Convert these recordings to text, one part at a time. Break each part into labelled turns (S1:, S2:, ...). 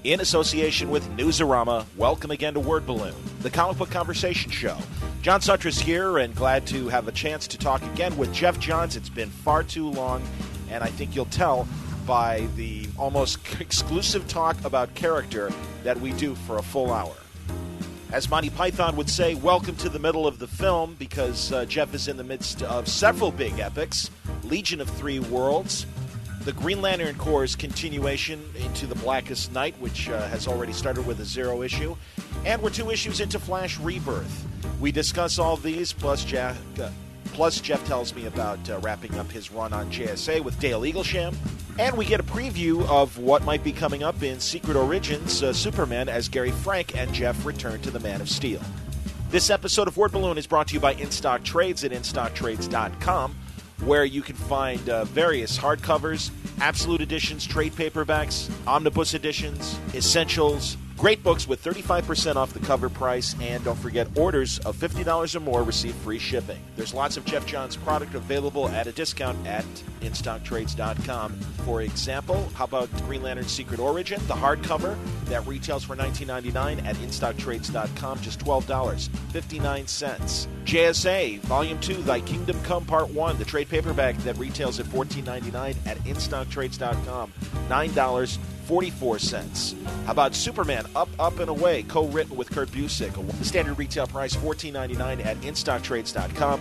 S1: In association with Newsarama, welcome again to Word Balloon, the comic book conversation show. John Sutras here, and glad to have a chance to talk again with Geoff Johns. It's been far too long, and I think you'll tell by the almost exclusive talk about character that we do for a full hour. As Monty Python would say, welcome to the middle of the film, because Geoff is in the midst of several big epics. Legion of Three Worlds, the Green Lantern Corps' continuation into the Blackest Night, which has already started with a 0 issue, and we're 2 issues into Flash Rebirth. We discuss all these, plus Geoff tells me about wrapping up his run on JSA with Dale Eaglesham, and we get a preview of what might be coming up in Secret Origins Superman as Gary Frank and Geoff return to the Man of Steel. This episode of Word Balloon is brought to you by In Stock Trades at InStockTrades.com, where you can find various hardcovers, absolute editions, trade paperbacks, omnibus editions, essentials, great books with 35% off the cover price, and don't forget, orders of $50 or more receive free shipping. There's lots of Geoff Johns product available at a discount at InStockTrades.com. For example, how about Green Lantern Secret Origin, the hardcover that retails for $19.99 at InStockTrades.com, just $12.59. JSA Volume 2, Thy Kingdom Come Part 1, the trade paperback that retails at $14.99 at InStockTrades.com, $9.44. How about Superman Up, Up, and Away, co-written with Kurt Busiek, the standard retail price $14.99 at InStockTrades.com,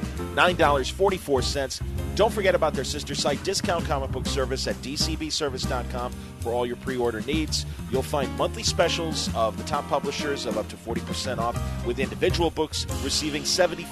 S1: $9.44. Don't forget about their sister site, Discount Comic Book Service at DCBService.com for all your pre-order needs. You'll find monthly specials of the top publishers of up to 40% off, with individual books receiving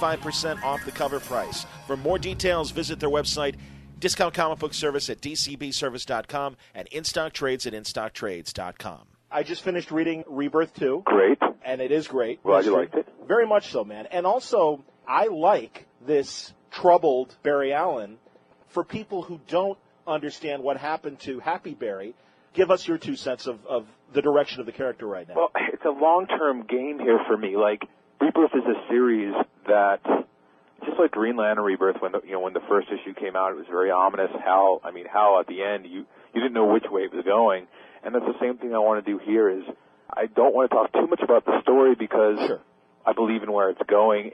S1: 75% off the cover price. For more details, visit their website, Discount Comic Book Service at DCBService.com, and In Stock Trades at InStockTrades.com. I just finished reading Rebirth 2.
S2: Great.
S1: And it is great.
S2: Glad you liked it.
S1: Very much so, man. And also, I like this troubled Barry Allen. For people who don't understand what happened to Happy Barry, give us your 2 cents of the direction of the character right now.
S2: Well, it's a long-term game here for me. Like, Rebirth is a series that, just like Green Lantern Rebirth, when the first issue came out, it was very ominous. Hal at the end, you didn't know which way it was going. And that's the same thing I want to do here. Is I don't want to talk too much about the story because
S1: Sure.
S2: I believe in where it's going,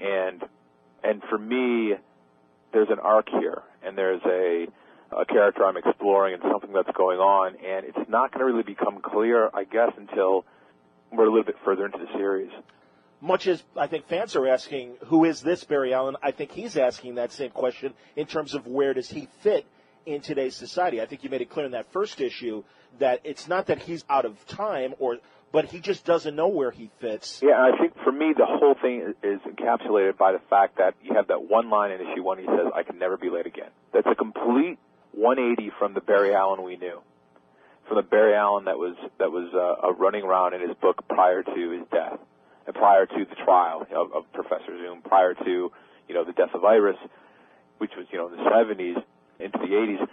S2: and for me, there's an arc here, and there's a character I'm exploring and something that's going on, and it's not going to really become clear, I guess, until we're a little bit further into the series.
S1: Much as I think fans are asking, who is this Barry Allen? I think he's asking that same question in terms of where does he fit in today's society. I think you made it clear in that first issue that it's not that he's out of time, but he just doesn't know where he fits.
S2: Yeah, I think for me the whole thing is encapsulated by the fact that you have that one line in issue 1, he says, "I can never be late again." That's a complete 180 from the Barry Allen we knew, from the Barry Allen that was running around in his book prior to his death, and prior to the trial of Professor Zoom, prior to the death of Iris, which was in the 70s into the 80s.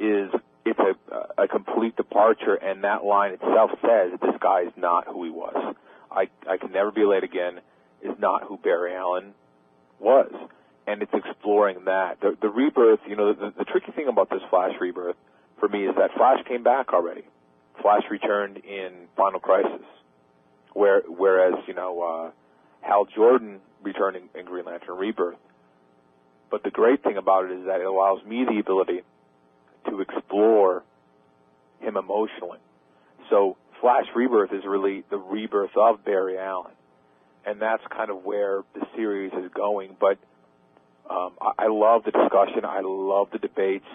S2: It's a complete departure, and that line itself says this guy is not who he was. I can never be late again is not who Barry Allen was. And it's exploring that. The Rebirth, the tricky thing about this Flash Rebirth for me is that Flash came back already. Flash returned in Final Crisis, whereas, Hal Jordan returned in Green Lantern Rebirth. But the great thing about it is that it allows me the ability to explore him emotionally. So Flash Rebirth is really the rebirth of Barry Allen. And that's kind of where the series is going. But I love the discussion. I love the debates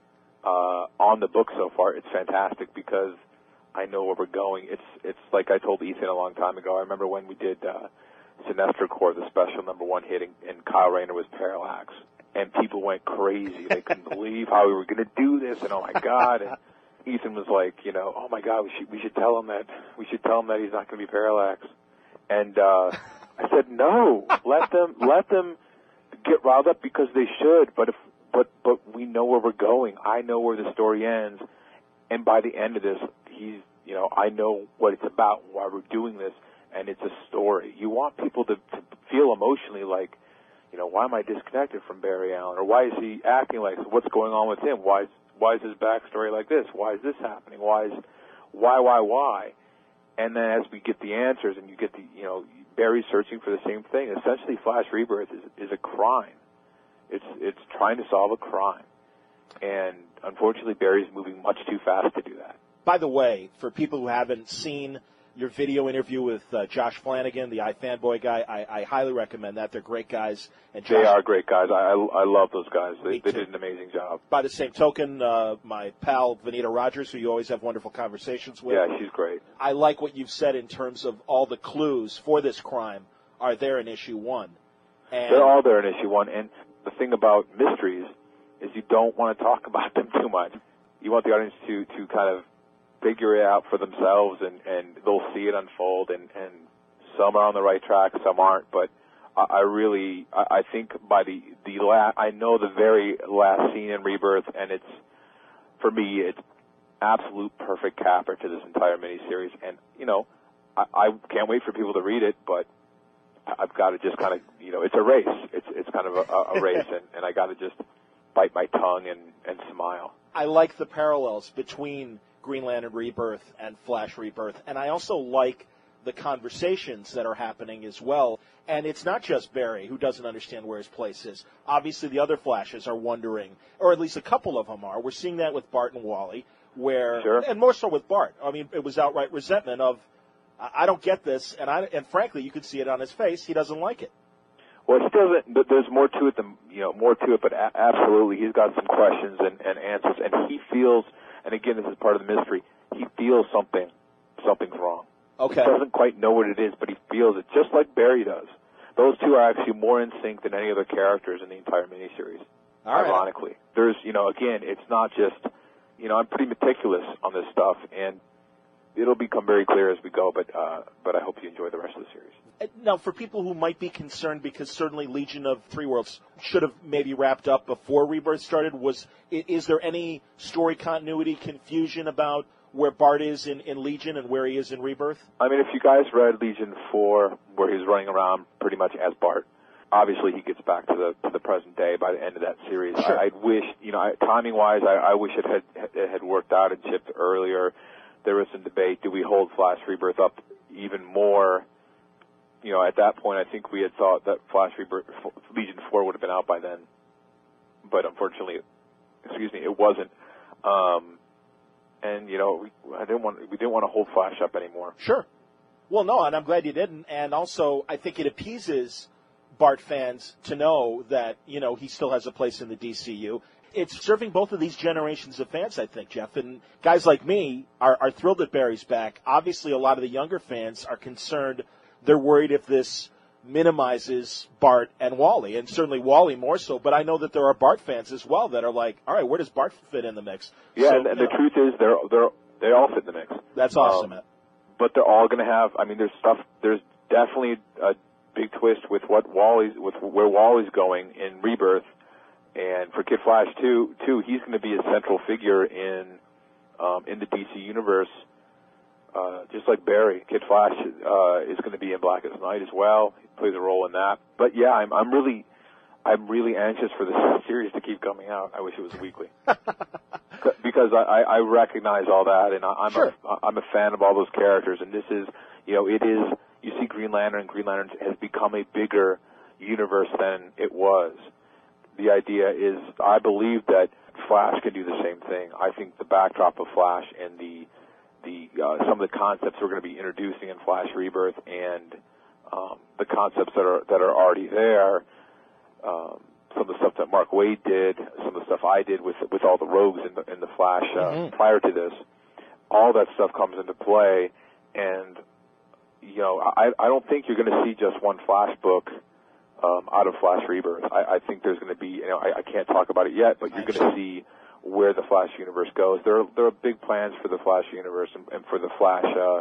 S2: on the book so far. It's fantastic because I know where we're going. It's like I told Ethan a long time ago. I remember when we did Sinestro Corps, the special #1 hit, and Kyle Rayner was Parallax. And people went crazy. They couldn't believe how we were going to do this, and oh my God. And Ethan was like, oh my God, we should tell him that he's not going to be Parallax. And I said, no, let them get riled up because they should. But we know where we're going. I know where the story ends, and by the end of this, I know what it's about, why we're doing this, and it's a story. You want people to feel emotionally like, why am I disconnected from Barry Allen? Or why is he acting like this? What's going on with him? Why is his backstory like this? Why is this happening? Why? And then as we get the answers, and you get Barry's searching for the same thing. Essentially, Flash Rebirth is a crime. It's trying to solve a crime, and unfortunately, Barry's moving much too fast to do that.
S1: By the way, for people who haven't seen your video interview with Josh Flanagan, the iFanboy guy, I highly recommend that. They're great guys. And Josh,
S2: they are great guys. I love those guys. They did an amazing job.
S1: By the same token, my pal Vanita Rogers, who you always have wonderful conversations with.
S2: Yeah, she's great.
S1: I like what you've said in terms of all the clues for this crime are there in issue 1. And
S2: they're all there in issue 1. And the thing about mysteries is you don't want to talk about them too much. You want the audience to kind of figure it out for themselves, and they'll see it unfold, and some are on the right track, some aren't, but I think by I know the very last scene in Rebirth, and for me, it's absolute perfect capper to this entire miniseries, and, I can't wait for people to read it, but I've got to just kind of, it's a race. It's kind of a race, and I got to just bite my tongue and smile.
S1: I like the parallels between Green Lantern Rebirth and Flash Rebirth, and I also like the conversations that are happening as well. And it's not just Barry who doesn't understand where his place is. Obviously, the other Flashes are wondering, or at least a couple of them are. We're seeing that with Bart and Wally,
S2: Sure.
S1: And more so with Bart. I mean, it was outright resentment of, I don't get this, and frankly, you could see it on his face. He doesn't like it.
S2: Well, he doesn't. There's more to it than more to it, but absolutely, he's got some questions and answers, and he feels. And again, this is part of the mystery. He feels something's wrong.
S1: Okay.
S2: He doesn't quite know what it is, but he feels it, just like Barry does. Those two are actually more in sync than any other characters in the entire miniseries.
S1: All right.
S2: Ironically, there's again, it's not just I'm pretty meticulous on this stuff, and it'll become very clear as we go. But I hope you enjoy the rest of the series.
S1: Now, for people who might be concerned, because certainly Legion of Three Worlds should have maybe wrapped up before Rebirth started, is there any story continuity confusion about where Bart is in Legion and where he is in Rebirth?
S2: I mean, if you guys read Legion 4, where he's running around pretty much as Bart, obviously he gets back to the present day by the end of that series.
S1: Sure.
S2: I wish, timing-wise, I wish it had worked out and shipped earlier. There was some debate, do we hold Flash Rebirth up even more? At that point, I think we had thought that Flash Rebirth, Legion 4 would have been out by then. But unfortunately, it wasn't. And, we didn't want to hold Flash up anymore.
S1: Sure. Well, no, and I'm glad you didn't. And also, I think it appeases Bart fans to know that, he still has a place in the DCU. It's serving both of these generations of fans, I think, Jeff. And guys like me are thrilled that Barry's back. Obviously, a lot of the younger fans are concerned. They're worried if this minimizes Bart and Wally, and certainly Wally more so. But I know that there are Bart fans as well that are like, all right, where does Bart fit in the mix?
S2: Yeah, so, and the truth is they all fit in the mix.
S1: That's awesome, man.
S2: But they're all going to have. I mean, there's definitely a big twist with where Wally's going in Rebirth, and for Kid Flash too, he's going to be a central figure in the DC universe. Just like Barry, Kid Flash is going to be in Blackest Night as well. He plays a role in that. But yeah, I'm really anxious for this series to keep coming out. I wish it was weekly because I recognize all that, and I'm a fan of all those characters. And this is, you see Green Lantern, and Green Lantern has become a bigger universe than it was. The idea is, I believe that Flash can do the same thing. I think the backdrop of Flash and some of the concepts we're going to be introducing in Flash Rebirth and the concepts that are already there, some of the stuff that Mark Waid did, some of the stuff I did with all the rogues in the Flash prior to this, all that stuff comes into play, and I don't think you're going to see just one Flash book out of Flash Rebirth. I think there's going to be, I can't talk about it yet, but you're going to see where the Flash universe goes. There are big plans for the Flash universe and for the Flash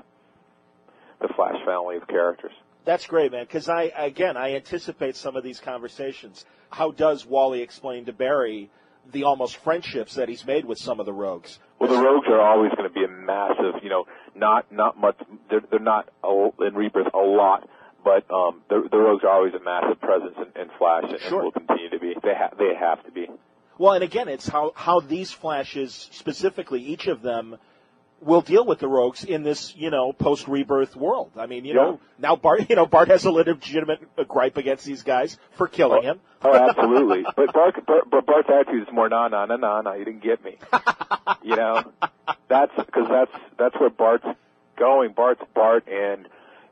S2: family of characters.
S1: That's great, man, because I anticipate some of these conversations. How does Wally explain to Barry the almost friendships that he's made with some of the rogues?
S2: Well, the rogues are always going to be a massive, not much, they're not in Rebirth a lot, but the rogues are always a massive presence in Flash, and will continue to be. They have to be.
S1: Well, and again, it's how these Flashes, specifically, each of them will deal with the Rogues in this, post-Rebirth world. I mean, now Bart has a legitimate gripe against these guys for killing him.
S2: Oh, absolutely. But Bart's attitude is more, no, you didn't get me. That's where Bart's going. Bart's Bart, and,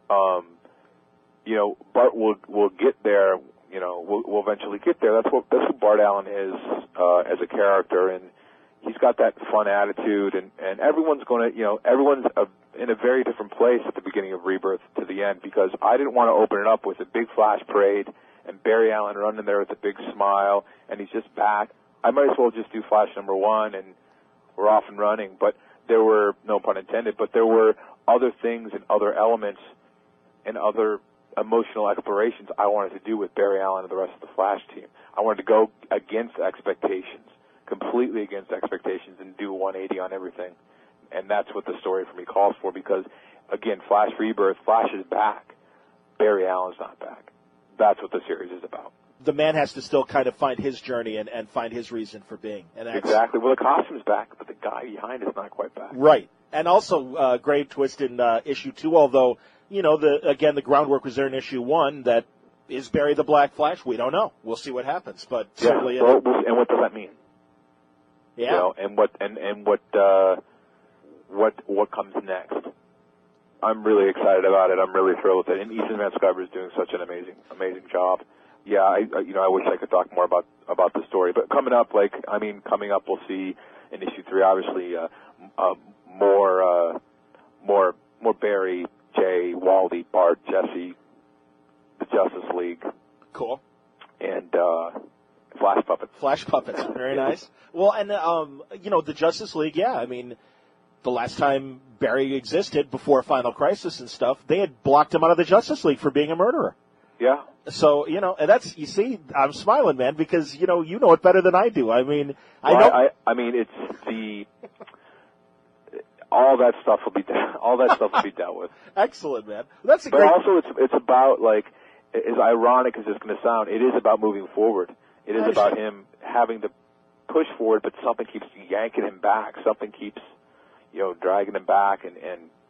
S2: Bart will get there, we'll eventually get there. That's what Bart Allen is, as a character, and he's got that fun attitude, and everyone's everyone's in a very different place at the beginning of Rebirth to the end, because I didn't want to open it up with a big Flash parade and Barry Allen running there with a big smile, and he's just back. I might as well just do Flash number 1, and we're off and running. But there were, no pun intended, but there were other things and other elements and other emotional explorations I wanted to do with Barry Allen and the rest of the Flash team. I wanted to go against expectations, completely against expectations, and do 180 on everything. And that's what the story for me calls for, because, again, Flash Rebirth, Flash is back. Barry Allen's not back. That's what the series is about.
S1: The man has to still kind of find his journey and find his reason for being. And
S2: exactly. Well, the costume's back, but the guy behind is not quite back.
S1: Right. And also, great twist in issue 2, although, the groundwork was there in issue 1, that is Barry the Black Flash? We don't know. We'll see what happens. But certainly,
S2: and what does that mean?
S1: Yeah.
S2: And what comes next? I'm really excited about it. I'm really thrilled with it. And Ethan Van Sciver is doing such an amazing job. Yeah, I wish I could talk more about the story. But coming up, we'll see in issue 3, obviously, more Barry, Jay, Waldy, Bart, Jesse, the Justice League.
S1: Cool.
S2: And Flash Puppets.
S1: Flash Puppets. Very nice. Well, and, the Justice League, yeah, I mean, the last time Barry existed, before Final Crisis and stuff, they had blocked him out of the Justice League for being a murderer.
S2: Yeah.
S1: So, and that's, you see, I'm smiling, man, because, you know it better than I do. I mean,
S2: I mean, it's all that stuff will be dealt with.
S1: Excellent, man. That's a
S2: but
S1: great.
S2: But also, it's about, like, as ironic as it's going to sound, it is about moving forward. It is about him having to push forward, but something keeps yanking him back. Something keeps, dragging him back, and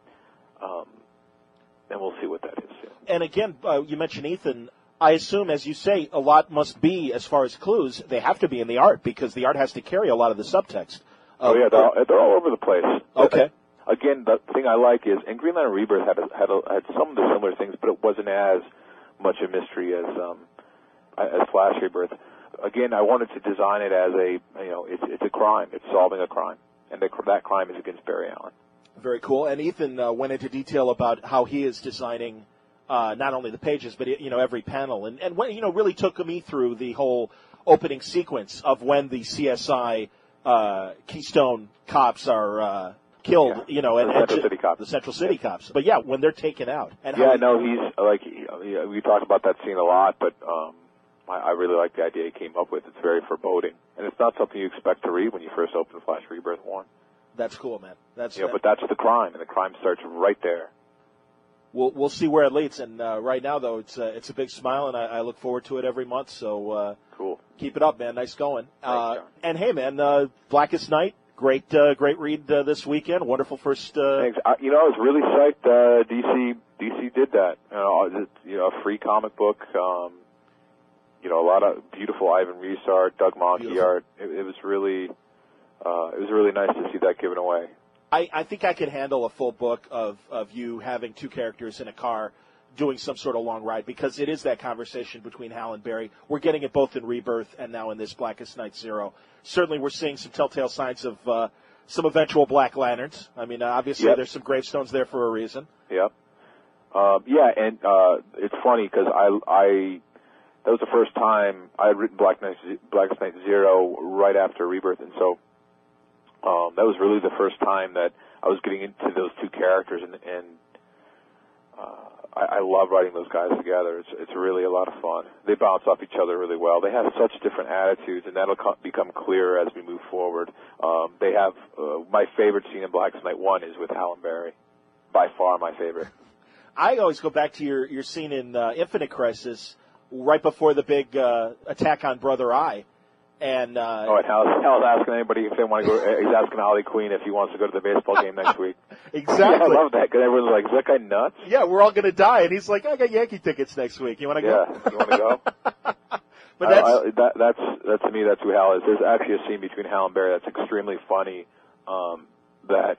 S2: we'll see what that is.
S1: And again, you mentioned Ethan. I assume, as you say, a lot must be, as far as clues, they have to be in the art, because the art has to carry a lot of the subtext.
S2: They're all over the place.
S1: Okay.
S2: Again, the thing I like is, and Green Lantern Rebirth had some of the similar things, but it wasn't as much a mystery as Flash Rebirth. Again, I wanted to design it as it's a crime. It's solving a crime, and that crime is against Barry Allen.
S1: Very cool. And Ethan went into detail about how he is designing not only the pages, but every panel, and really took me through the whole opening sequence of when the CSI Keystone cops are killed, the Central City cops. But yeah, when they're taken out. And
S2: he's like, we talked about that scene a lot, but I really like the idea he came up with. It's very foreboding, and it's not something you expect to read when you first open Flash Rebirth 1.
S1: That's cool, man. But
S2: that's the crime, and the crime starts right there.
S1: We'll see where it leads. And right now, though, it's a big smile, and I look forward to it every month. So
S2: cool.
S1: Keep it up, man. Nice going.
S2: Thanks,
S1: and hey, man, Blackest Night, great read this weekend. Wonderful first.
S2: Thanks. I was really psyched. DC did that. A free comic book. A lot of beautiful Ivan Reis art, Doug Mahnke art. It was really nice to see that given away.
S1: I think I could handle a full book of you having two characters in a car doing some sort of long ride, because it is that conversation between Hal and Barry. We're getting it both in Rebirth and now in this Blackest Night Zero. Certainly we're seeing some telltale signs of some eventual Black Lanterns. I mean, obviously There's some gravestones there for a reason.
S2: Yep. And it's funny because that was the first time I had written Blackest Night Zero right after Rebirth, and so that was really the first time that I was getting into those two characters, and I love writing those guys together. It's really a lot of fun. They bounce off each other really well. They have such different attitudes, and that'll become clearer as we move forward. They have my favorite scene in Blackest Night 1 is with Hal and Barry. By far my favorite.
S1: I always go back to your scene in Infinite Crisis right before the big attack on Brother Eye. And
S2: and Hal's asking anybody if they want to go. He's asking Ollie Queen if he wants to go to the baseball game next week.
S1: Exactly.
S2: Yeah, I love that because everyone's like, "Is that guy nuts?"
S1: Yeah, we're all going to die, and he's like, "I got Yankee tickets next week. You want to go?"
S2: Yeah, you want to go?
S1: But
S2: that's to me. That's who Hal is. There's actually a scene between Hal and Barry that's extremely funny. That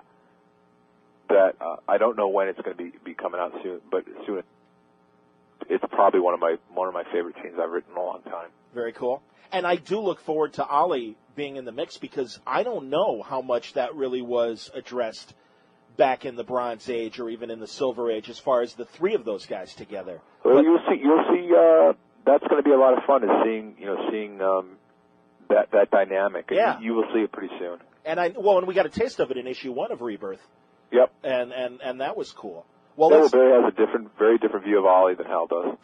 S2: I don't know when it's going to be coming out soon, but soon. It's probably one of my favorite scenes I've written in a long time.
S1: Very cool. And I do look forward to Ollie being in the mix because I don't know how much that really was addressed back in the Bronze Age or even in the Silver Age as far as the three of those guys together.
S2: Well, you'll see. That's going to be a lot of fun. Is seeing that dynamic. And
S1: yeah,
S2: you will see it pretty soon.
S1: And we got a taste of it in issue 1 of Rebirth.
S2: Yep.
S1: And that was cool. Well,
S2: Barry has a very different view of Ollie than Hal does.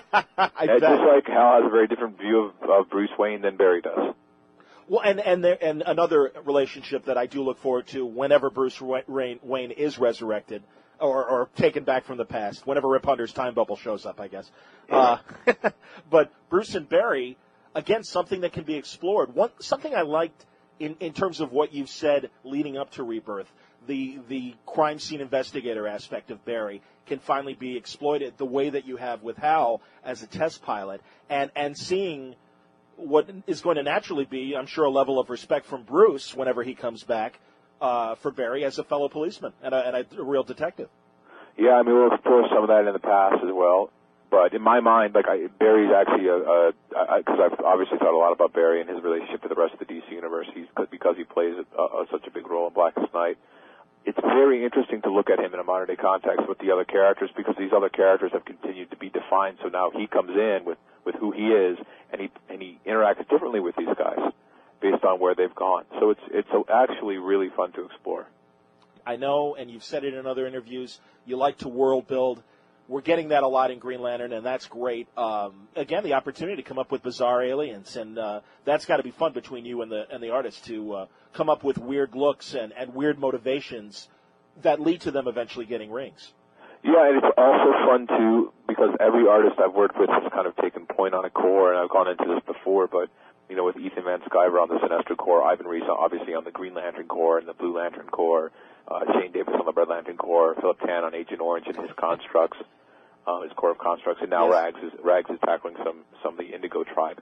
S2: Just like Hal has a very different view of Bruce Wayne than Barry does.
S1: Well, and another relationship that I do look forward to whenever Bruce Wayne is resurrected or taken back from the past, whenever Rip Hunter's time bubble shows up, I guess.
S2: Yeah.
S1: But Bruce and Barry, again, something that can be explored. Something I liked in terms of what you've said leading up to Rebirth. The crime scene investigator aspect of Barry can finally be exploited the way that you have with Hal as a test pilot, and seeing what is going to naturally be, I'm sure, a level of respect from Bruce whenever he comes back for Barry as a fellow policeman and a real detective.
S2: Yeah, I mean, we'll explore some of that in the past as well. But in my mind, Barry's actually because I've obviously thought a lot about Barry and his relationship to the rest of the DC universe because he plays such a big role in Blackest Night. It's very interesting to look at him in a modern-day context with the other characters because these other characters have continued to be defined. So now he comes in with who he is, and he interacts differently with these guys based on where they've gone. So it's actually really fun to explore.
S1: I know, and you've said it in other interviews, you like to world build. We're getting that a lot in Green Lantern, and that's great. Again, the opportunity to come up with bizarre aliens, and that's got to be fun between you and the artist to come up with weird looks and weird motivations that lead to them eventually getting rings.
S2: Yeah, and it's also fun, too, because every artist I've worked with has kind of taken point on a core, and I've gone into this before, but, with Ethan Van Sciver on the Sinestro core, Ivan Reis obviously on the Green Lantern core and the Blue Lantern core, Shane Davis on the Red Lantern core, Philip Tan on Agent Orange and his constructs, his core of constructs, and now
S1: yes.
S2: Rags is tackling some of the Indigo tribe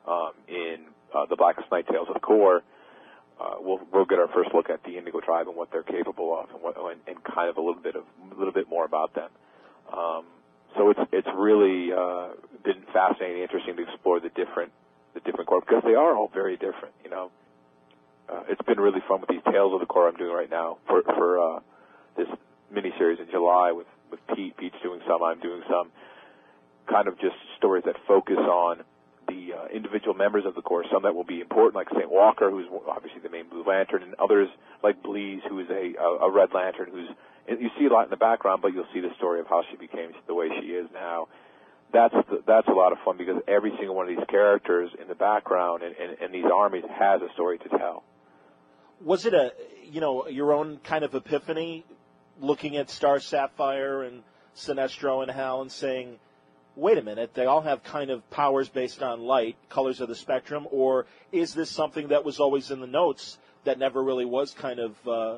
S2: in the Blackest Night Tales of the Core. We'll get our first look at the Indigo tribe and what they're capable of, and kind of a little bit more about them. So it's really been fascinating, interesting to explore the different core because they are all very different. It's been really fun with these Tales of the Core I'm doing right now for this miniseries in July with Pete. Pete's doing some, I'm doing some. Kind of just stories that focus on the individual members of the Corps, some that will be important, like St. Walker, who's obviously the main Blue Lantern, and others like Bleeze, who is a Red Lantern, you see a lot in the background, but you'll see the story of how she became the way she is now. That's a lot of fun because every single one of these characters in the background and these armies has a story to tell.
S1: Was it your own kind of epiphany, looking at Star Sapphire and Sinestro and Hal and saying, wait a minute, they all have kind of powers based on light, colors of the spectrum, or is this something that was always in the notes that never really was kind of,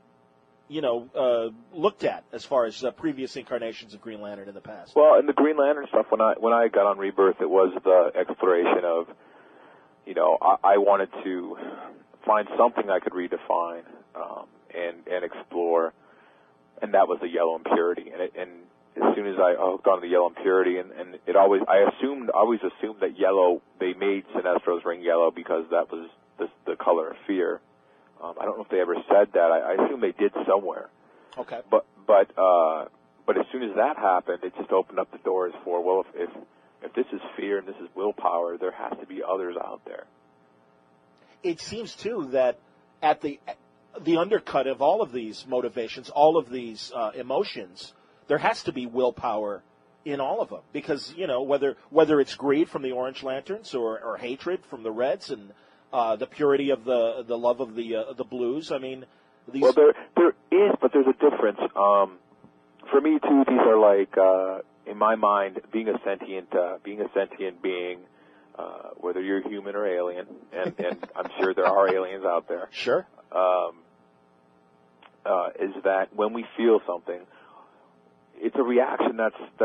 S1: looked at as far as previous incarnations of Green Lantern in the past?
S2: Well, in the Green Lantern stuff, when I got on Rebirth, it was the exploration of, I wanted to find something I could redefine and explore, and that was the yellow impurity. And as soon as I hooked on the yellow impurity, and I always assumed that yellow, they made Sinestro's ring yellow because that was the color of fear. I don't know if they ever said that. I assume they did somewhere.
S1: Okay.
S2: But as soon as that happened, it just opened up the doors for, well, if this is fear and this is willpower, there has to be others out there.
S1: It seems too that at the undercut of all of these motivations, all of these emotions, there has to be willpower in all of them, because whether it's greed from the Orange Lanterns or hatred from the Reds and the purity of the love of the Blues. I mean, these.
S2: Well, there is, but there's a difference. For me too, these are like in my mind, being a sentient being, whether you're human or alien, and I'm sure there are aliens out there.
S1: Sure.
S2: Is that when we feel something, it's a reaction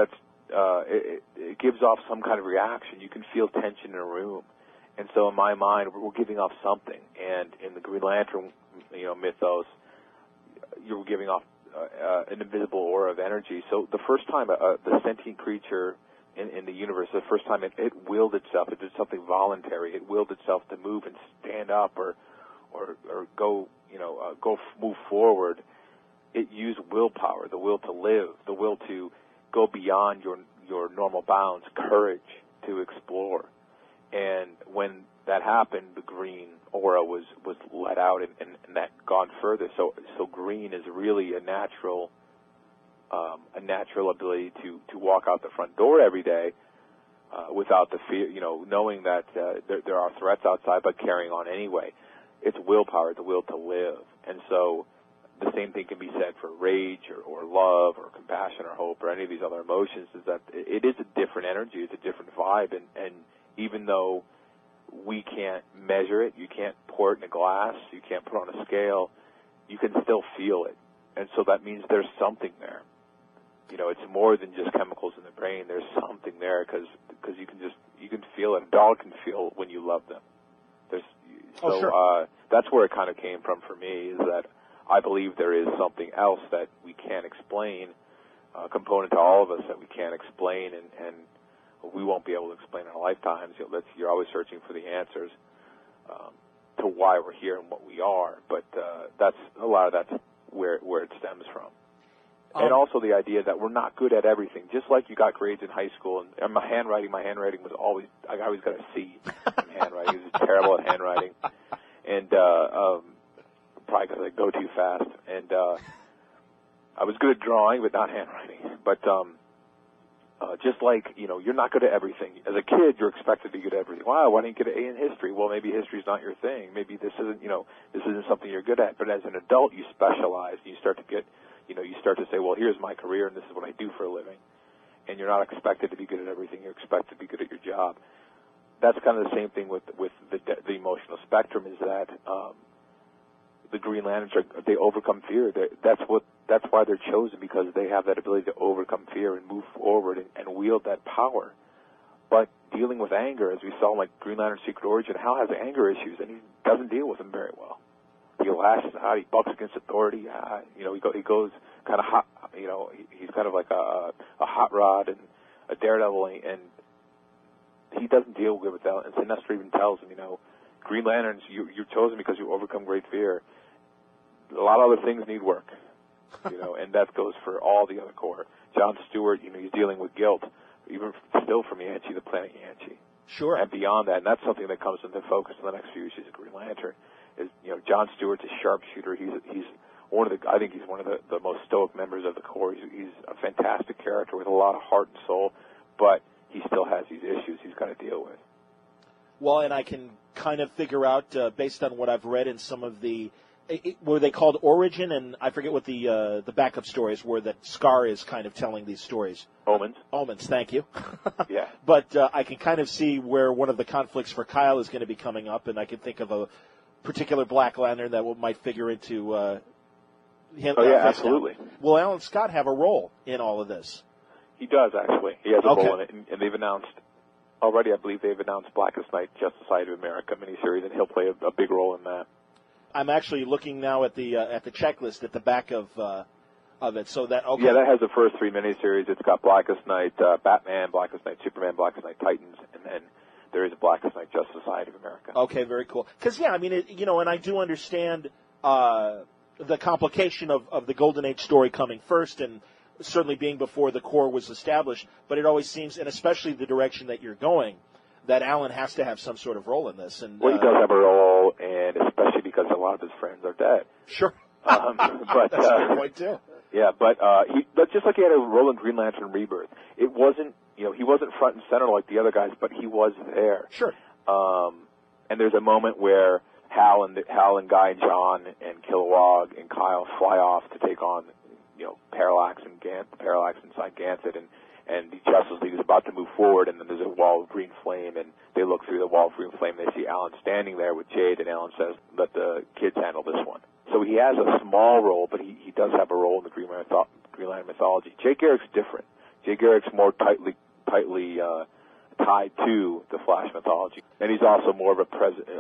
S2: it gives off some kind of reaction. You can feel tension in a room. And so in my mind, we're giving off something. And in the Green Lantern, mythos, you're giving off an invisible aura of energy. So the first time the sentient creature in the universe, the first time it willed itself, it did something voluntary. It willed itself to move and stand up or go, move forward. It used willpower, the will to live, the will to go beyond your normal bounds, courage to explore. And when that happened, the green aura was let out and that gone further. So green is really a natural ability to walk out the front door every day without the fear, knowing that there are threats outside, but carrying on anyway. It's willpower, the will to live. And so the same thing can be said for rage or love or compassion or hope or any of these other emotions, is that it is a different energy, it's a different vibe, and even though we can't measure it, you can't pour it in a glass, you can't put it on a scale, you can still feel it. And so that means there's something there. It's more than just chemicals in the brain. There's something there because you can feel it. A dog can feel when you love them. That's where it kind of came from for me, is that I believe there is something else that we can't explain, a component to all of us that we can't explain, and we won't be able to explain in our lifetimes. You're always searching for the answers to why we're here and what we are. But that's where it stems from. And also the idea that we're not good at everything. Just like you got grades in high school, and my handwriting was always, I always got a C in handwriting. I was terrible at handwriting. And probably because I go too fast. And I was good at drawing, but not handwriting. But just like, you're not good at everything. As a kid, you're expected to be good at everything. Wow, why didn't you get an A in history? Well, maybe history's not your thing. Maybe this isn't something you're good at. But as an adult, you specialize. You start to get, you start to say, well, here's my career, and this is what I do for a living. And you're not expected to be good at everything. You're expected to be good at your job. That's kind of the same thing with the emotional spectrum, is that the Green Lanterns they overcome fear. That's why they're chosen, because they have that ability to overcome fear and move forward and wield that power. But dealing with anger, as we saw in Green Lantern Secret Origin, Hal has anger issues, and he doesn't deal with them very well. He lashes out. He bucks against authority. He goes kind of hot. He's kind of like a hot rod and a daredevil, and he doesn't deal good with that. And Sinestro even tells him, Green Lanterns, you're chosen because you overcome great fear. A lot of other things need work, and that goes for all the other Corps. John Stewart, he's dealing with guilt, even still from Yanchi, the planet Yanchi.
S1: Sure.
S2: And beyond that, and that's something that comes into focus in the next few issues of Green Lantern. Is John Stewart's a sharpshooter. He's one of the most stoic members of the Corps. He's a fantastic character with a lot of heart and soul, but he still has these issues he's got to deal with.
S1: Well, and I can kind of figure out, based on what I've read in some of the, were they called Origin? And I forget what the backup stories were that Scar is kind of telling these stories. Omens, thank you.
S2: Yeah.
S1: But I can kind of see where one of the conflicts for Kyle is going to be coming up, and I can think of a particular Black Lantern that might figure into him.
S2: Oh, yeah, absolutely.
S1: Will Alan Scott have a role in all of this?
S2: He does, actually. He has a role in it, and they've announced already, I believe they've announced Blackest Night, Justice Society of America miniseries, and he'll play a big role in that.
S1: I'm actually looking now at the checklist at the back of it, so that, okay.
S2: Yeah, that has the first 3 miniseries. It's got Blackest Night, Batman, Blackest Night, Superman, Blackest Night, Titans, and then there is a Blackest Night, Justice Society of America.
S1: Okay, very cool. Because, yeah, I mean, and I do understand the complication of the Golden Age story coming first, and certainly being before the Corps was established, but it always seems, and especially the direction that you're going, that Alan has to have some sort of role in this. And
S2: well, he does have a role, and especially because a lot of his friends are dead.
S1: Sure.
S2: But
S1: that's a good point, too.
S2: Yeah, but just like he had a role in Green Lantern Rebirth, it wasn't, he wasn't front and center like the other guys, but he was there.
S1: Sure.
S2: And there's a moment where Hal and Guy and John and Kilowog and Kyle fly off to take on, Parallax inside Gansett, and and the Justice League is about to move forward, and then there's a wall of green flame, and they look through the wall of green flame, and they see Alan standing there with Jade, and Alan says, let the kids handle this one. So he has a small role, but he does have a role in the Green Lantern mythology. Jay Garrick's different. Jay Garrick's more tightly tied to the Flash mythology, and he's also more of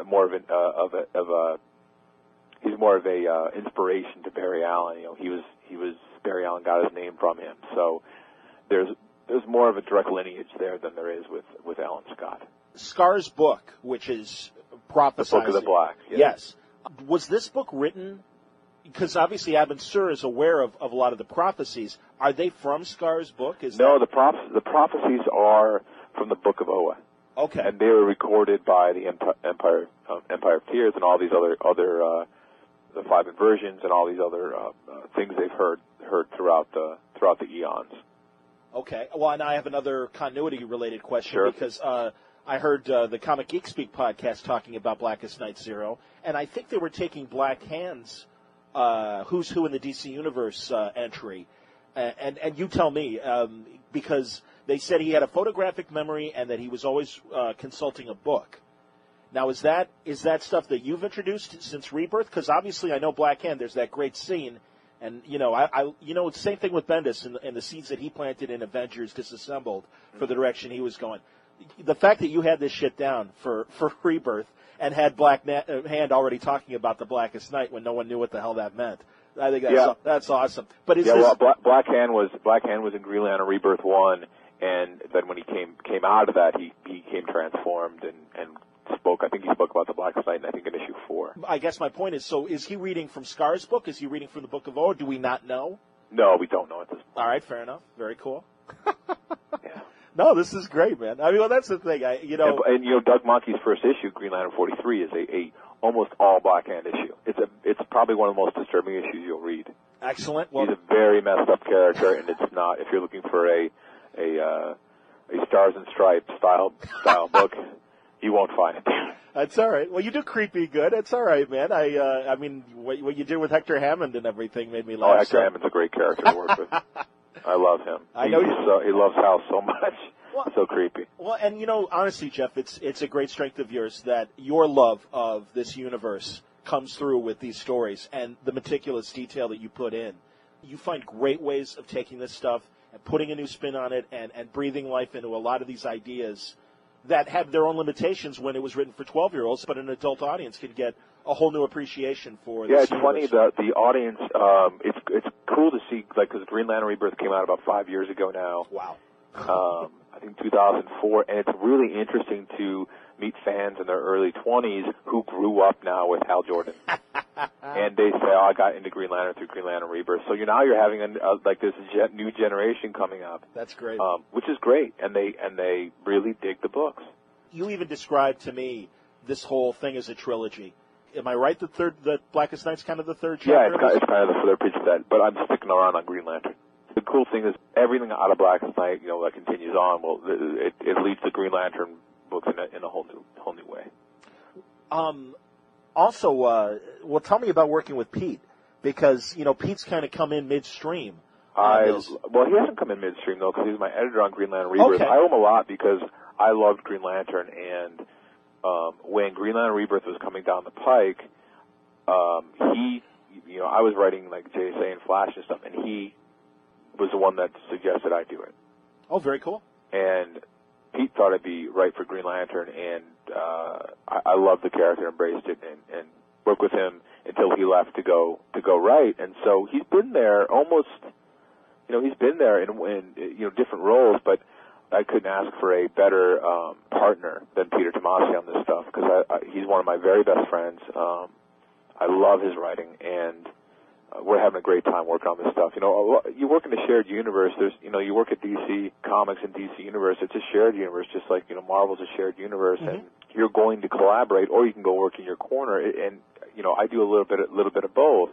S2: a inspiration to Barry Allen. He was Barry Allen got his name from him. So there's more of a direct lineage there than there is with Alan Scott.
S1: Scar's book, which is prophesizing.
S2: The Book of the Black.
S1: Yes. Was this book written, because obviously Abin Sur is aware of a lot of the prophecies. Are they from Scar's book?
S2: No, the prophecies are from the Book of Oa.
S1: Okay.
S2: And they were recorded by the Empire of Tears and all these other the Five Inversions and all these other things they've heard throughout the eons.
S1: Okay. Well, and I have another continuity-related question.
S2: Sure.
S1: Because I heard the Comic Geek Speak podcast talking about Blackest Night Zero, and I think they were taking Black Hand's Who's Who in the DC Universe entry. And you tell me, because they said he had a photographic memory and that he was always consulting a book. Now, is that stuff that you've introduced since Rebirth? Because obviously I know Black Hand, there's that great scene. And, it's the same thing with Bendis and the seeds that he planted in Avengers Disassembled for the direction he was going. The fact that you had this shit down for Rebirth and had Black Hand already talking about the Blackest Night when no one knew what the hell that meant, I think that's awesome. But
S2: Black Hand was in Green Lantern Rebirth 1, and then when he came out of that, he became transformed and spoke. I think he spoke about the Blackest Night, I think in issue 4.
S1: I guess my point is, so is he reading from Scar's book? Is he reading from the Book of O? Do we not know?
S2: No, we don't know at this point.
S1: All right, fair enough. Very cool.
S2: Yeah.
S1: No, this is great, man. I mean, well, that's the thing.
S2: And Doug Mahnke's first issue, Green Lantern 43, is a almost all Black Hand issue. It's probably one of the most disturbing issues you'll read.
S1: Excellent. Well,
S2: he's a very messed up character, and it's not. If you're looking for a Stars and Stripes style book, you won't find it.
S1: That's all right. Well, you do creepy good. That's all right, man. I mean, what you did with Hector Hammond and everything made me laugh.
S2: Oh, Hector Hammond's a great character to work with. I love him. He loves Hal so much. Well, so creepy.
S1: Well, and honestly, Jeff, it's a great strength of yours that your love of this universe comes through with these stories and the meticulous detail that you put in. You find great ways of taking this stuff and putting a new spin on it and breathing life into a lot of these ideas that had their own limitations when it was written for 12-year-olds, but an adult audience can get a whole new appreciation for this.
S2: Yeah, it's
S1: universe.
S2: funny that the audience, it's cool to see, because Green Lantern Rebirth came out about 5 years ago now.
S1: Wow.
S2: I think 2004, and it's really interesting to meet fans in their early 20s who grew up now with Hal Jordan. And they say, I got into Green Lantern through Green Lantern Rebirth. So now you're having this new generation coming up.
S1: That's great.
S2: Which is great, and they really dig the books.
S1: You even described to me this whole thing as a trilogy. Am I right? The Blackest Night's kind of the third chapter?
S2: Yeah, it's kind of the third pitch of that, but I'm sticking around on Green Lantern. The cool thing is everything out of Blackest Night, that continues on. Well, it leads the Green Lantern books in a whole new way.
S1: Also, well, tell me about working with Pete, because Pete's kind of come in midstream.
S2: Well, he hasn't come in midstream though, because he's my editor on Green Lantern Rebirth. Okay. I owe him a lot because I loved Green Lantern, and when Green Lantern Rebirth was coming down the pike, I was writing like JSA and Flash and stuff, and he was the one that suggested I do it.
S1: Oh, very cool.
S2: And Pete thought I'd be right for Green Lantern, and I loved the character, embraced it, and worked with him until he left to go write. And so he's been there almost, he's been there in different roles, but I couldn't ask for a better partner than Peter Tomasi on this stuff, because he's one of my very best friends. I love his writing, and we're having a great time working on this stuff. You work in a shared universe. There's, you work at DC Comics and DC Universe. It's a shared universe, just like, Marvel's a shared universe, mm-hmm. and you're going to collaborate, or you can go work in your corner. And, I do a little bit of both.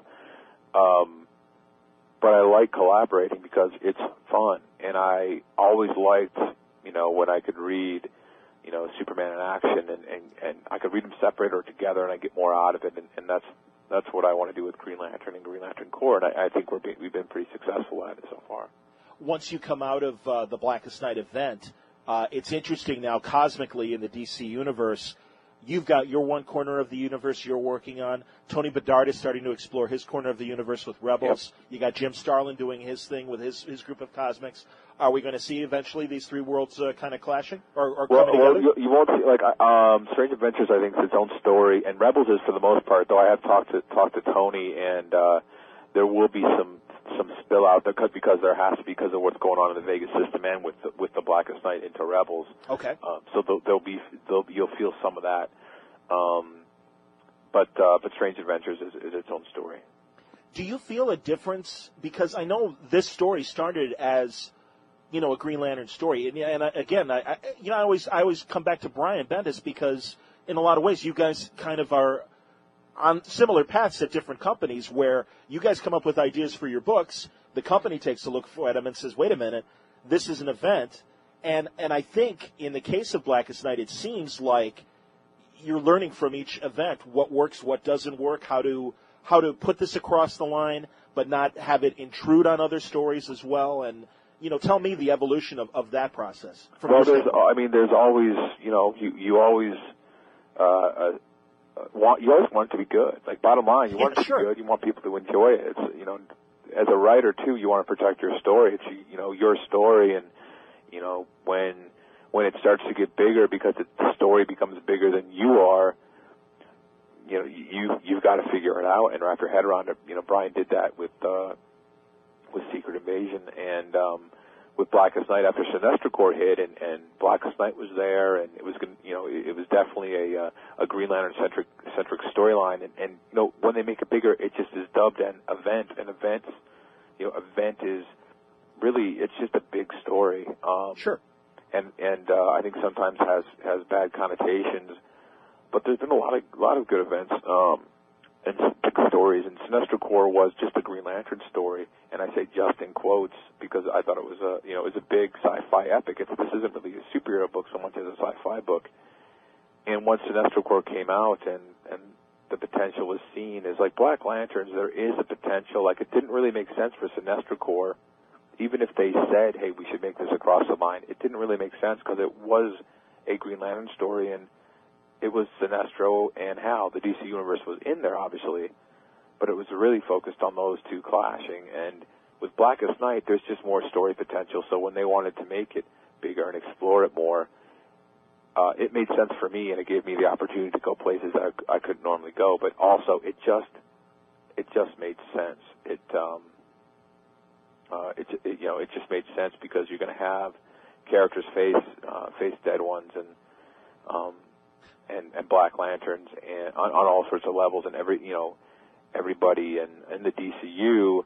S2: But I like collaborating because it's fun. And I always liked, when I could read, Superman in action, and I could read them separate or together, and I get more out of it. And that's what I want to do with Green Lantern and Green Lantern Corps, and I think we've been pretty successful at it so far.
S1: once you come out of the Blackest Night event, it's interesting now, cosmically in the DC universe, you've got your one corner of the universe you're working on. Tony Bedard is starting to explore his corner of the universe with Rebels. Yep. You got Jim Starlin doing his thing with his group of cosmics. Are we going to see eventually these three worlds kind of clashing or coming together?
S2: Well, you won't see, like, Strange Adventures, I think, is its own story, and Rebels is for the most part, though I have talked to Tony, and there will be some spill out there because there has to be, because of what's going on in the Vegas system and with the Blackest Night into Rebels.
S1: Okay.
S2: So you'll feel some of that. But Strange Adventures is its own story.
S1: Do you feel a difference? Because I know this story started as, you know, a Green Lantern story, and I always come back to Brian Bendis because in a lot of ways you guys kind of are on similar paths at different companies where you guys come up with ideas for your books, the company takes a look at them and says, wait a minute, this is an event, and I think in the case of Blackest Night, it seems like you're learning from each event what works, what doesn't work, how to put this across the line, but not have it intrude on other stories as well, and you know, tell me the evolution of that process.
S2: Well, there's always, you know, you always want it to be good. Like, bottom line, you want it to be good. You want people to enjoy it. It's, you know, as a writer too, you want to protect your story. It's, you know, your story, and you know, when it starts to get bigger because the story becomes bigger than you are, you know, you've got to figure it out and wrap your head around it. You know, Brian did that with Secret Invasion and with Blackest Night after Sinestro Corps hit, and Blackest Night was there, and it was, you know, it was definitely a Green Lantern centric storyline, and you know, when they make it bigger, it just is dubbed an event. An event, you know, event is really, it's just a big story.
S1: Sure.
S2: And I think sometimes has bad connotations, but there's been a lot of good events and big stories. And Sinestro Corps was just a Green Lantern story, and I say just in quotes because I thought it was a big sci-fi epic. This isn't really a superhero book so much as a sci-fi book. And once Sinestro Corps came out and the potential was seen as like Black Lanterns, there is a potential. Like, it didn't really make sense for Sinestro Corps. Even if they said, hey, we should make this across the line, it didn't really make sense because it was a Green Lantern story, and it was Sinestro and Hal. The DC Universe was in there, obviously, but it was really focused on those two clashing. And with Blackest Night, there's just more story potential, so when they wanted to make it bigger and explore it more, it made sense for me, and it gave me the opportunity to go places that I couldn't normally go, but also it just made sense. It just made sense because you're going to have characters face dead ones and Black Lanterns and on all sorts of levels, and everybody in the DCU,